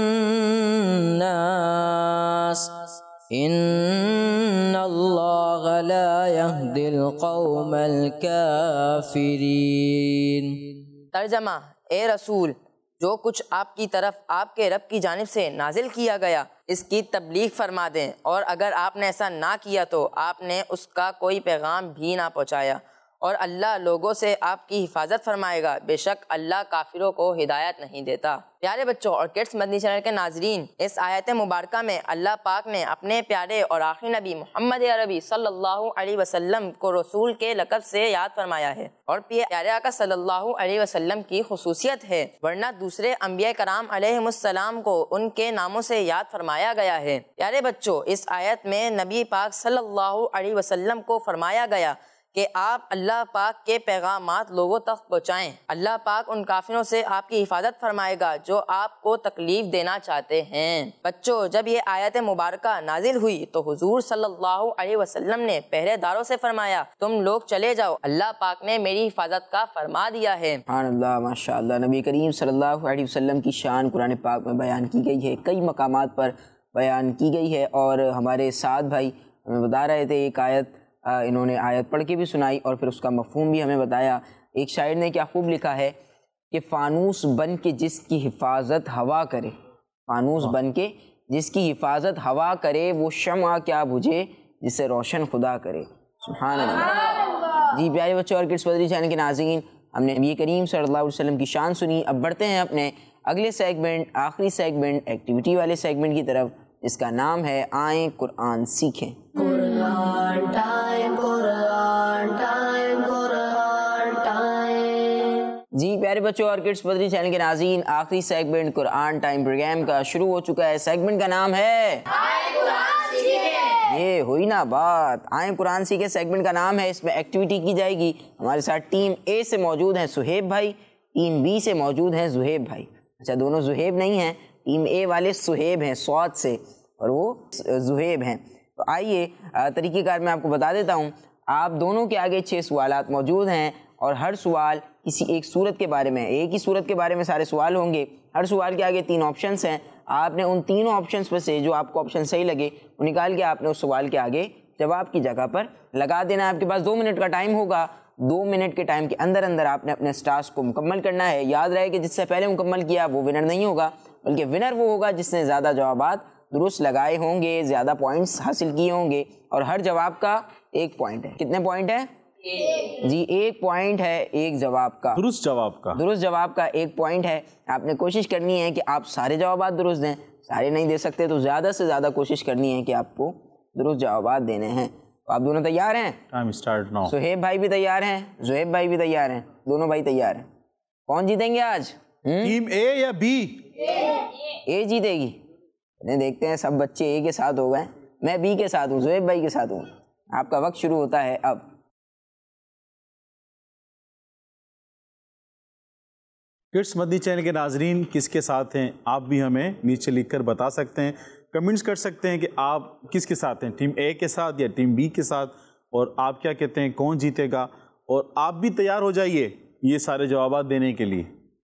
[SPEAKER 6] النَّاسِ إِنَّ اللَّهَ لَا يَهْدِي الْقَوْمَ الْكَافِرِينَ۔ ترجمہ: اے رسول، جو کچھ آپ کی طرف آپ کے رب کی جانب سے نازل کیا گیا اس کی تبلیغ فرما دیں، اور اگر آپ نے ایسا نہ کیا تو آپ نے اس کا کوئی پیغام بھی نہ پہنچایا، اور اللہ لوگوں سے آپ کی حفاظت فرمائے گا، بے شک اللہ کافروں کو ہدایت نہیں دیتا۔ پیارے بچوں اور کڈس مدنی چینل کے ناظرین، اس آیت مبارکہ میں اللہ پاک نے اپنے پیارے اور آخری نبی محمد عربی صلی اللہ علیہ وسلم کو رسول کے لقب سے یاد فرمایا ہے، اور پیارے آقا صلی اللہ علیہ وسلم کی خصوصیت ہے، ورنہ دوسرے انبیاء کرام علیہ السلام کو ان کے ناموں سے یاد فرمایا گیا ہے۔ پیارے بچوں، اس آیت میں نبی پاک صلی اللہ علیہ وسلم کو فرمایا گیا کہ آپ اللہ پاک کے پیغامات لوگوں تک پہنچائیں۔ اللہ پاک ان کافروں سے آپ کی حفاظت فرمائے گا جو آپ کو تکلیف دینا چاہتے ہیں۔ بچوں، جب یہ آیت مبارکہ نازل ہوئی تو حضور صلی اللہ علیہ وسلم نے پہرے داروں سے فرمایا تم لوگ چلے جاؤ، اللہ پاک نے میری حفاظت کا فرما دیا ہے۔
[SPEAKER 2] سبحان اللہ، ماشاء اللہ۔ نبی کریم صلی اللہ علیہ وسلم کی شان قرآن پاک میں بیان کی گئی ہے، کئی مقامات پر بیان کی گئی ہے، اور ہمارے ساتھ بھائی ہمیں بتا رہے تھے ایک آیت انہوں نے آیت پڑھ کے بھی سنائی اور پھر اس کا مفہوم بھی ہمیں بتایا۔ ایک شاعر نے کیا خوب لکھا ہے کہ فانوس بن کے جس کی حفاظت ہوا کرے، فانوس بن کے جس کی حفاظت ہوا کرے، وہ شمع کیا بجھے جسے روشن خدا کرے۔ سبحان اللہ۔ جی پیارے بچوں اور کڈس مدنی چینل کے ناظرین، ہم نے نبی کریم صلی اللہ علیہ وسلم کی شان سنی۔ اب بڑھتے ہیں اپنے اگلے سیگمنٹ، آخری سیگمنٹ، ایکٹیویٹی والے سیگمنٹ کی طرف، جس کا نام ہے آئیں قرآن سیکھیں۔
[SPEAKER 1] قرآن ٹائم، قرآن ٹائم، قرآن ٹائم۔
[SPEAKER 2] جی پیارے بچوں اور کڈس مدنی چینل کے ناظرین، آخری سیگمنٹ قرآن ٹائم پروگرام کا شروع ہو چکا ہے۔ سیگمنٹ کا نام ہے
[SPEAKER 1] آئیں قرآن سیکھیں۔
[SPEAKER 2] یہ ہوئی نا بات، آئیں قرآن سیکھیں سیگمنٹ کا نام ہے۔ اس میں ایکٹیویٹی کی جائے گی۔ ہمارے ساتھ ٹیم اے سے موجود ہیں سہیب بھائی، ٹیم بی سے موجود ہیں زہیب بھائی۔ اچھا، دونوں زہیب نہیں ہیں، ٹیم اے والے سہیب ہیں سواد سے اور وہ زہیب ہیں۔ تو آئیے طریقہ کار میں آپ کو بتا دیتا ہوں۔ آپ دونوں کے آگے چھ سوالات موجود ہیں اور ہر سوال کسی ایک صورت کے بارے میں، ایک ہی صورت کے بارے میں سارے سوال ہوں گے۔ ہر سوال کے آگے تین آپشنس ہیں، آپ نے ان تینوں آپشنس میں سے جو آپ کو آپشن صحیح لگے وہ نکال کے آپ نے اس سوال کے آگے جواب کی جگہ پر لگا دینا۔ آپ کے پاس دو منٹ کا ٹائم ہوگا، دو منٹ کے ٹائم کے اندر اندر آپ نے اپنے ٹاسک کو مکمل کرنا ہے۔ یاد رہے کہ جس سے پہلے مکمل کیا وہ ونر نہیں ہوگا، بلکہ ونر وہ ہوگا جس نے زیادہ جوابات درست لگائے ہوں گے، زیادہ پوائنٹس حاصل کیے ہوں گے، اور ہر جواب کا ایک پوائنٹ ہے۔ کتنے پوائنٹ ہے؟ جی ایک پوائنٹ ہے ایک جواب کا،
[SPEAKER 3] درست جواب کا
[SPEAKER 2] درست جواب کا ایک پوائنٹ ہے۔ آپ نے کوشش کرنی ہے کہ آپ سارے جوابات درست دیں، سارے نہیں دے سکتے تو زیادہ سے زیادہ کوشش کرنی ہے کہ آپ کو درست جوابات دینے ہیں۔ تو آپ دونوں تیار ہیں؟
[SPEAKER 3] Time start now.
[SPEAKER 2] سہیب بھائی بھی تیار ہیں، زہیب بھائی بھی تیار ہیں، دونوں بھائی تیار ہیں۔ کون جیتیں گے آج؟
[SPEAKER 3] ٹیم اے یا بی؟
[SPEAKER 2] اے جیتے گی۔ دیکھتے ہیں، سب بچے اے کے ساتھ ہو گئے، میں بی کے ساتھ ہوں، زہیب بھائی کے ساتھ ہوں۔ آپ کا وقت شروع ہوتا ہے اب۔
[SPEAKER 3] کڈس مدنی چینل کے ناظرین کس کے ساتھ ہیں آپ بھی ہمیں نیچے لکھ کر بتا سکتے ہیں، کمنٹس کر سکتے ہیں کہ آپ کس کے ساتھ ہیں، ٹیم اے کے ساتھ یا ٹیم بی کے ساتھ، اور آپ کیا کہتے ہیں کون جیتے گا۔ اور آپ بھی تیار ہو جائیے یہ سارے جوابات دینے کے لیے۔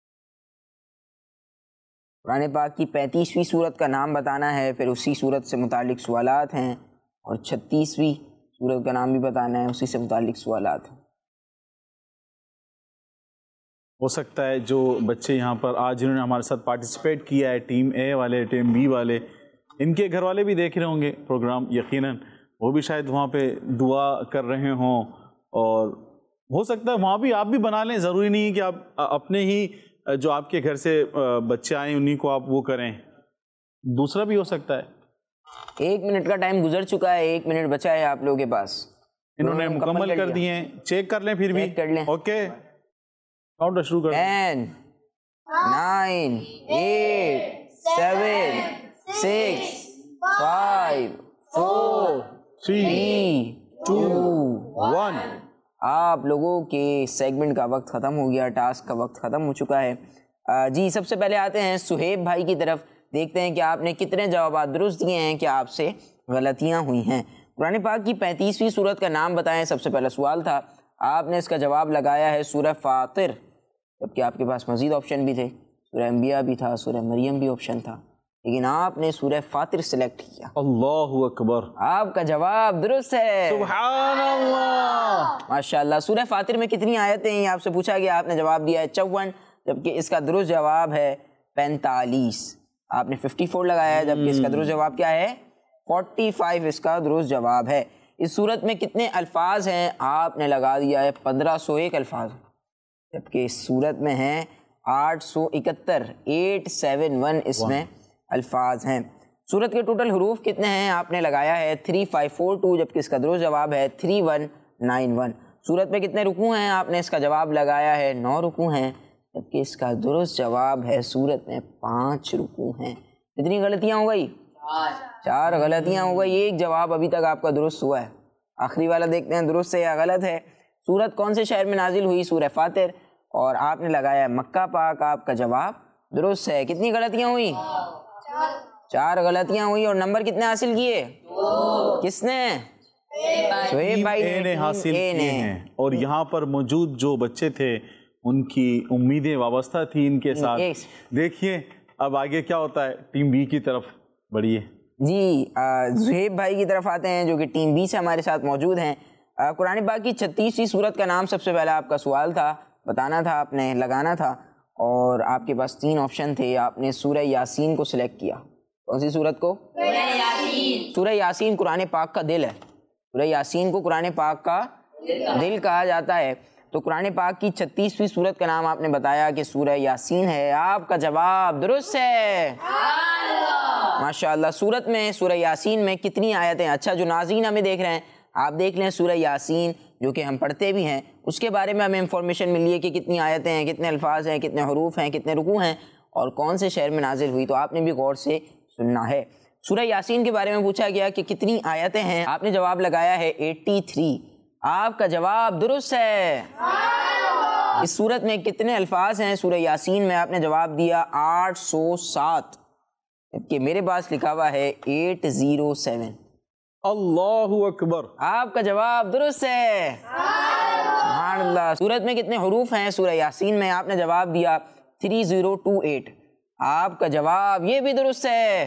[SPEAKER 2] قرآن پاک کی پینتیسویں سورت کا نام بتانا ہے، پھر اسی سورت سے متعلق سوالات ہیں، اور چھتیسویں سورت کا نام بھی بتانا ہے، اسی سے متعلق سوالات ہیں۔
[SPEAKER 3] ہو سکتا ہے جو بچے یہاں پر آج جنہوں نے ہمارے ساتھ پارٹیسپیٹ کیا ہے، ٹیم اے والے، ٹیم بی والے، ان کے گھر والے بھی دیکھ رہے ہوں گے پروگرام، یقیناً وہ بھی شاید وہاں پہ دعا کر رہے ہوں، اور ہو سکتا ہے وہاں بھی آپ بھی بنا لیں۔ ضروری نہیں کہ آپ اپنے ہی جو آپ کے گھر سے بچے آئیں انہیں کو آپ وہ کریں، دوسرا بھی ہو سکتا ہے۔
[SPEAKER 2] ایک منٹ کا ٹائم گزر چکا ہے، ایک منٹ بچا ہے آپ لوگوں کے پاس،
[SPEAKER 3] انہوں نے مکمل کر دیے ہیں، چیک کر لیں پھر بھی،
[SPEAKER 2] کر لیں۔
[SPEAKER 3] اوکے کاؤنٹ شروع کر دیں۔
[SPEAKER 2] Ten, nine, eight, seven, six, five, four,
[SPEAKER 3] three,
[SPEAKER 2] two,
[SPEAKER 3] one.
[SPEAKER 2] آپ لوگوں کے سیگمنٹ کا وقت ختم ہو گیا، ٹاسک کا وقت ختم ہو چکا ہے۔ جی سب سے پہلے آتے ہیں سہیب بھائی کی طرف، دیکھتے ہیں کہ آپ نے کتنے جوابات درست دیے ہیں، کہ آپ سے غلطیاں ہوئی ہیں۔ قرآن پاک کی پینتیسویں سورت کا نام بتائیں، سب سے پہلا سوال تھا۔ آپ نے اس کا جواب لگایا ہے سورہ فاطر، جبکہ آپ کے پاس مزید آپشن بھی تھے، سورہ انبیاء بھی تھا، سورہ مریم بھی آپشن تھا، لیکن آپ نے سورہ فاطر سلیکٹ کیا۔
[SPEAKER 3] اللہ اکبر،
[SPEAKER 2] آپ کا جواب درست ہے،
[SPEAKER 3] سبحان اللہ،
[SPEAKER 2] ماشاءاللہ۔ سورہ فاطر میں کتنی آیتیں ہیں آپ سے پوچھا گیا، آپ نے جواب دیا ہے چون، جبکہ اس کا درست جواب ہے پینتالیس۔ آپ نے ففٹی فور لگایا ہے، جبکہ اس کا درست جواب کیا ہے؟ فورٹی فائیو اس کا درست جواب ہے۔ اس صورت میں کتنے الفاظ ہیں؟ آپ نے لگا دیا ہے پندرہ سو ایک الفاظ، جبکہ اس صورت میں ہیں آٹھ سو اکہتر، ایٹ سیون ون اس میں الفاظ ہیں۔ صورت کے ٹوٹل حروف کتنے ہیں؟ آپ نے لگایا ہے تھری فائیو فور ٹو، جبکہ اس کا درست جواب ہے تھری ون نائن ون۔ صورت میں کتنے رکوع ہیں؟ آپ نے اس کا جواب لگایا ہے نو رکوع ہیں، جبکہ اس کا درست جواب ہے صورت میں پانچ رکوع ہیں۔ کتنی غلطیاں ہو گئی؟ چار غلطیاں ہو گئی، ایک جواب ابھی تک آپ کا درست ہوا ہے۔ آخری والا دیکھتے ہیں درست ہے یا غلط ہے. سورت کون سے شہر میں نازل ہوئی؟ سورہ فاطر. اور آپ نے لگایا مکہ پاک. آپ کا جواب درست ہے. کتنی غلطیاں ہوئی؟ چار غلطیاں ہوئی. اور نمبر کتنے حاصل کیے؟ کس نے؟ شعیب بھائی
[SPEAKER 3] نے حاصل کیے ہیں. اور یہاں پر موجود جو بچے تھے ان کی امیدیں وابستہ تھی ان کے ساتھ. دیکھیے اب آگے کیا ہوتا ہے. ٹیم بی کی طرف بڑھیے.
[SPEAKER 2] جی زہیب بھائی کی طرف آتے ہیں جو کہ ٹیم بی سے ہمارے ساتھ موجود ہیں. قرآن پاک کی چھتیسویں سورت کا نام سب سے پہلا آپ کا سوال تھا, بتانا تھا آپ نے, لگانا تھا. اور آپ کے پاس تین آپشن تھے. آپ نے سورہ یاسین کو سلیکٹ کیا. کون سی سورت کو؟ سورہ یاسین قرآن پاک کا دل ہے. سورہ یاسین کو قرآن پاک کا دل کہا جاتا ہے. تو قرآن پاک کی چھتیسویں سورت کا نام آپ نے بتایا کہ سورہ یاسین ہے. آپ کا جواب درست ہے. ماشاءاللہ. سورت میں سورہ یاسین میں کتنی آیتیں؟ اچھا جو ناظرین ہمیں دیکھ رہے ہیں آپ دیکھ لیں سورہ یاسین جو کہ ہم پڑھتے بھی ہیں, اس کے بارے میں ہمیں انفارمیشن ملی ہے کہ کتنی آیتیں ہیں, کتنے الفاظ ہیں, کتنے حروف ہیں, کتنے رکوع ہیں اور کون سے شہر میں نازل ہوئی. تو آپ نے بھی غور سے سننا ہے. سورہ یاسین کے بارے میں پوچھا گیا کہ کتنی آیتیں ہیں. آپ نے جواب لگایا ہے اٹھاسی. آپ کا جواب درست ہے. اس سورت میں کتنے الفاظ ہیں؟ سورہ یاسین میں آپ نے جواب دیا آٹھ سو سات, کہ میرے پاس لکھا ہوا ہے ایٹ زیرو سیون.
[SPEAKER 3] اللہ اکبر.
[SPEAKER 2] آپ کا جواب درست ہے. سبحان اللہ. سورت میں کتنے حروف ہیں؟ سورہ یاسین میں آپ نے جواب دیا تھری زیرو ٹو ایٹ. آپ کا جواب یہ بھی درست ہے.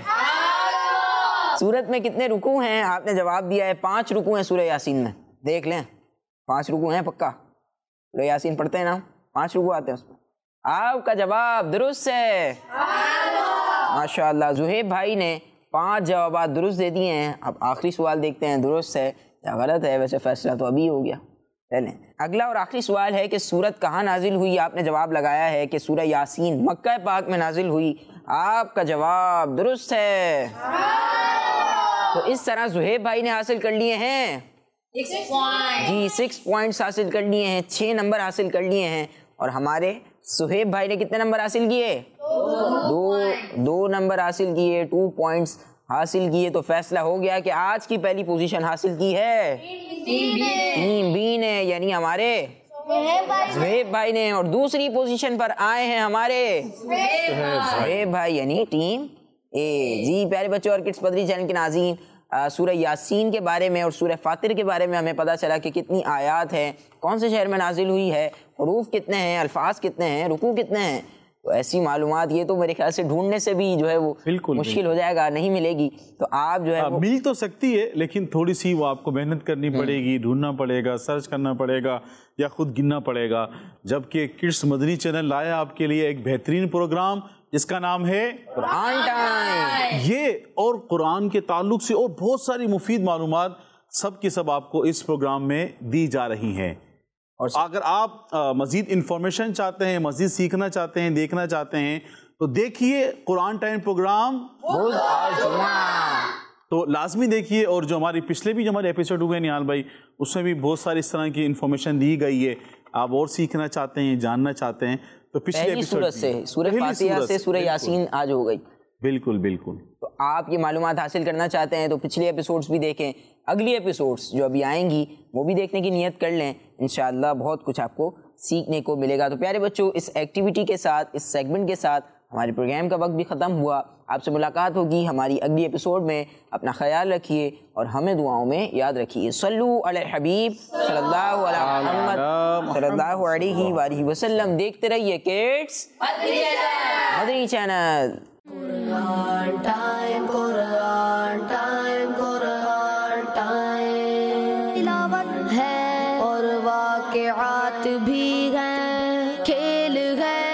[SPEAKER 2] سورت میں کتنے رکوع ہیں؟ آپ نے جواب دیا ہے پانچ رکوع ہیں سورہ یاسین میں. دیکھ لیں پانچ رکوع ہیں پکا. سورہ یاسین پڑھتے ہیں نا, پانچ رکوع آتے ہیں اس میں. آپ کا جواب درست ہے. ماشاءاللہ. زہیب بھائی نے پانچ جوابات درست دے دیے ہیں. اب آخری سوال دیکھتے ہیں درست ہے یا غلط ہے. ویسے فیصلہ تو ابھی ہو گیا. چلیں اگلا اور آخری سوال ہے کہ سورت کہاں نازل ہوئی؟ آپ نے جواب لگایا ہے کہ سورہ یاسین مکہ پاک میں نازل ہوئی. آپ کا جواب درست ہے. تو اس طرح زہیب بھائی نے حاصل کر لیے ہیں جی سکس پوائنٹس حاصل کر لیے ہیں, چھ نمبر حاصل کر لیے ہیں. اور ہمارے صہیب بھائی نے کتنے نمبر حاصل کیے؟ دو دو نمبر حاصل کیے, ٹو پوائنٹس حاصل کیے. تو فیصلہ ہو گیا کہ آج کی پہلی پوزیشن حاصل کی ہے ٹیم بی نے, یعنی ہمارے صہیب بھائی نے. اور دوسری پوزیشن پر آئے ہیں ہمارے صہیب بھائی یعنی ٹیم اے. جی پیارے بچوں اور کڈس بدری چینل کے ناظرین, سورہ یاسین کے بارے میں اور سورہ فاطر کے بارے میں ہمیں پتہ چلا کہ کتنی آیات ہیں, کون سے شہر میں نازل ہوئی ہے, حروف کتنے ہیں, الفاظ کتنے ہیں, رکوع کتنے ہیں. تو ایسی معلومات یہ تو میرے خیال سے ڈھونڈنے سے بھی جو ہے وہ مشکل ہو جائے گا, نہیں ملے گی. تو آپ جو ہے
[SPEAKER 3] مل تو سکتی ہے لیکن تھوڑی سی وہ آپ کو محنت کرنی پڑے گی, ڈھونڈنا پڑے گا, سرچ کرنا پڑے گا یا خود گننا پڑے گا. جبکہ کڈس مدنی چینل لایا آپ کے لیے ایک بہترین پروگرام جس کا نام ہے
[SPEAKER 2] قرآن ٹائم.
[SPEAKER 3] یہ اور قرآن کے تعلق سے اور بہت ساری مفید معلومات سب کے سب آپ کو اس پروگرام میں دی جا رہی ہیں. اور اگر آپ مزید انفارمیشن چاہتے ہیں, مزید سیکھنا چاہتے ہیں, دیکھنا چاہتے ہیں تو دیکھیے قرآن ٹائم پروگرام
[SPEAKER 2] بدھ اور جمعہ.
[SPEAKER 3] تو لازمی دیکھیے. اور جو ہماری پچھلے بھی جو ہمارے ایپیسوڈ ہوئے نہال بھائی, اس میں بھی بہت ساری اس طرح کی انفارمیشن دی گئی ہے. آپ اور سیکھنا چاہتے ہیں, جاننا چاہتے ہیں تو پچھلے ایپیسوڈ
[SPEAKER 2] سے سورہ فاتحہ سے سورہ یاسین آج ہو گئی.
[SPEAKER 3] بالکل بالکل.
[SPEAKER 2] تو آپ یہ معلومات حاصل کرنا چاہتے ہیں تو پچھلے ایپیسوڈز بھی دیکھیں, اگلی ایپیسوڈز جو ابھی آئیں گی وہ بھی دیکھنے کی نیت کر لیں. انشاءاللہ بہت کچھ آپ کو سیکھنے کو ملے گا. تو پیارے بچوں اس ایکٹیویٹی کے ساتھ, اس سیگمنٹ کے ساتھ ہمارے پروگرام کا وقت بھی ختم ہوا. آپ سے ملاقات ہوگی ہماری اگلی ایپیسوڈ میں. اپنا خیال رکھیے اور ہمیں دعاؤں میں یاد رکھیے. صلو علی الحبیب صلی اللہ علیہ محمد صلی اللہ علیہ وآلہ وسلم. دیکھتے رہیے kids Madani channel.
[SPEAKER 1] Quran time, قرآن ٹائم, قرآن ٹائم. تلاوت ہے اور واقعات بھی ہیں, کھیل ہے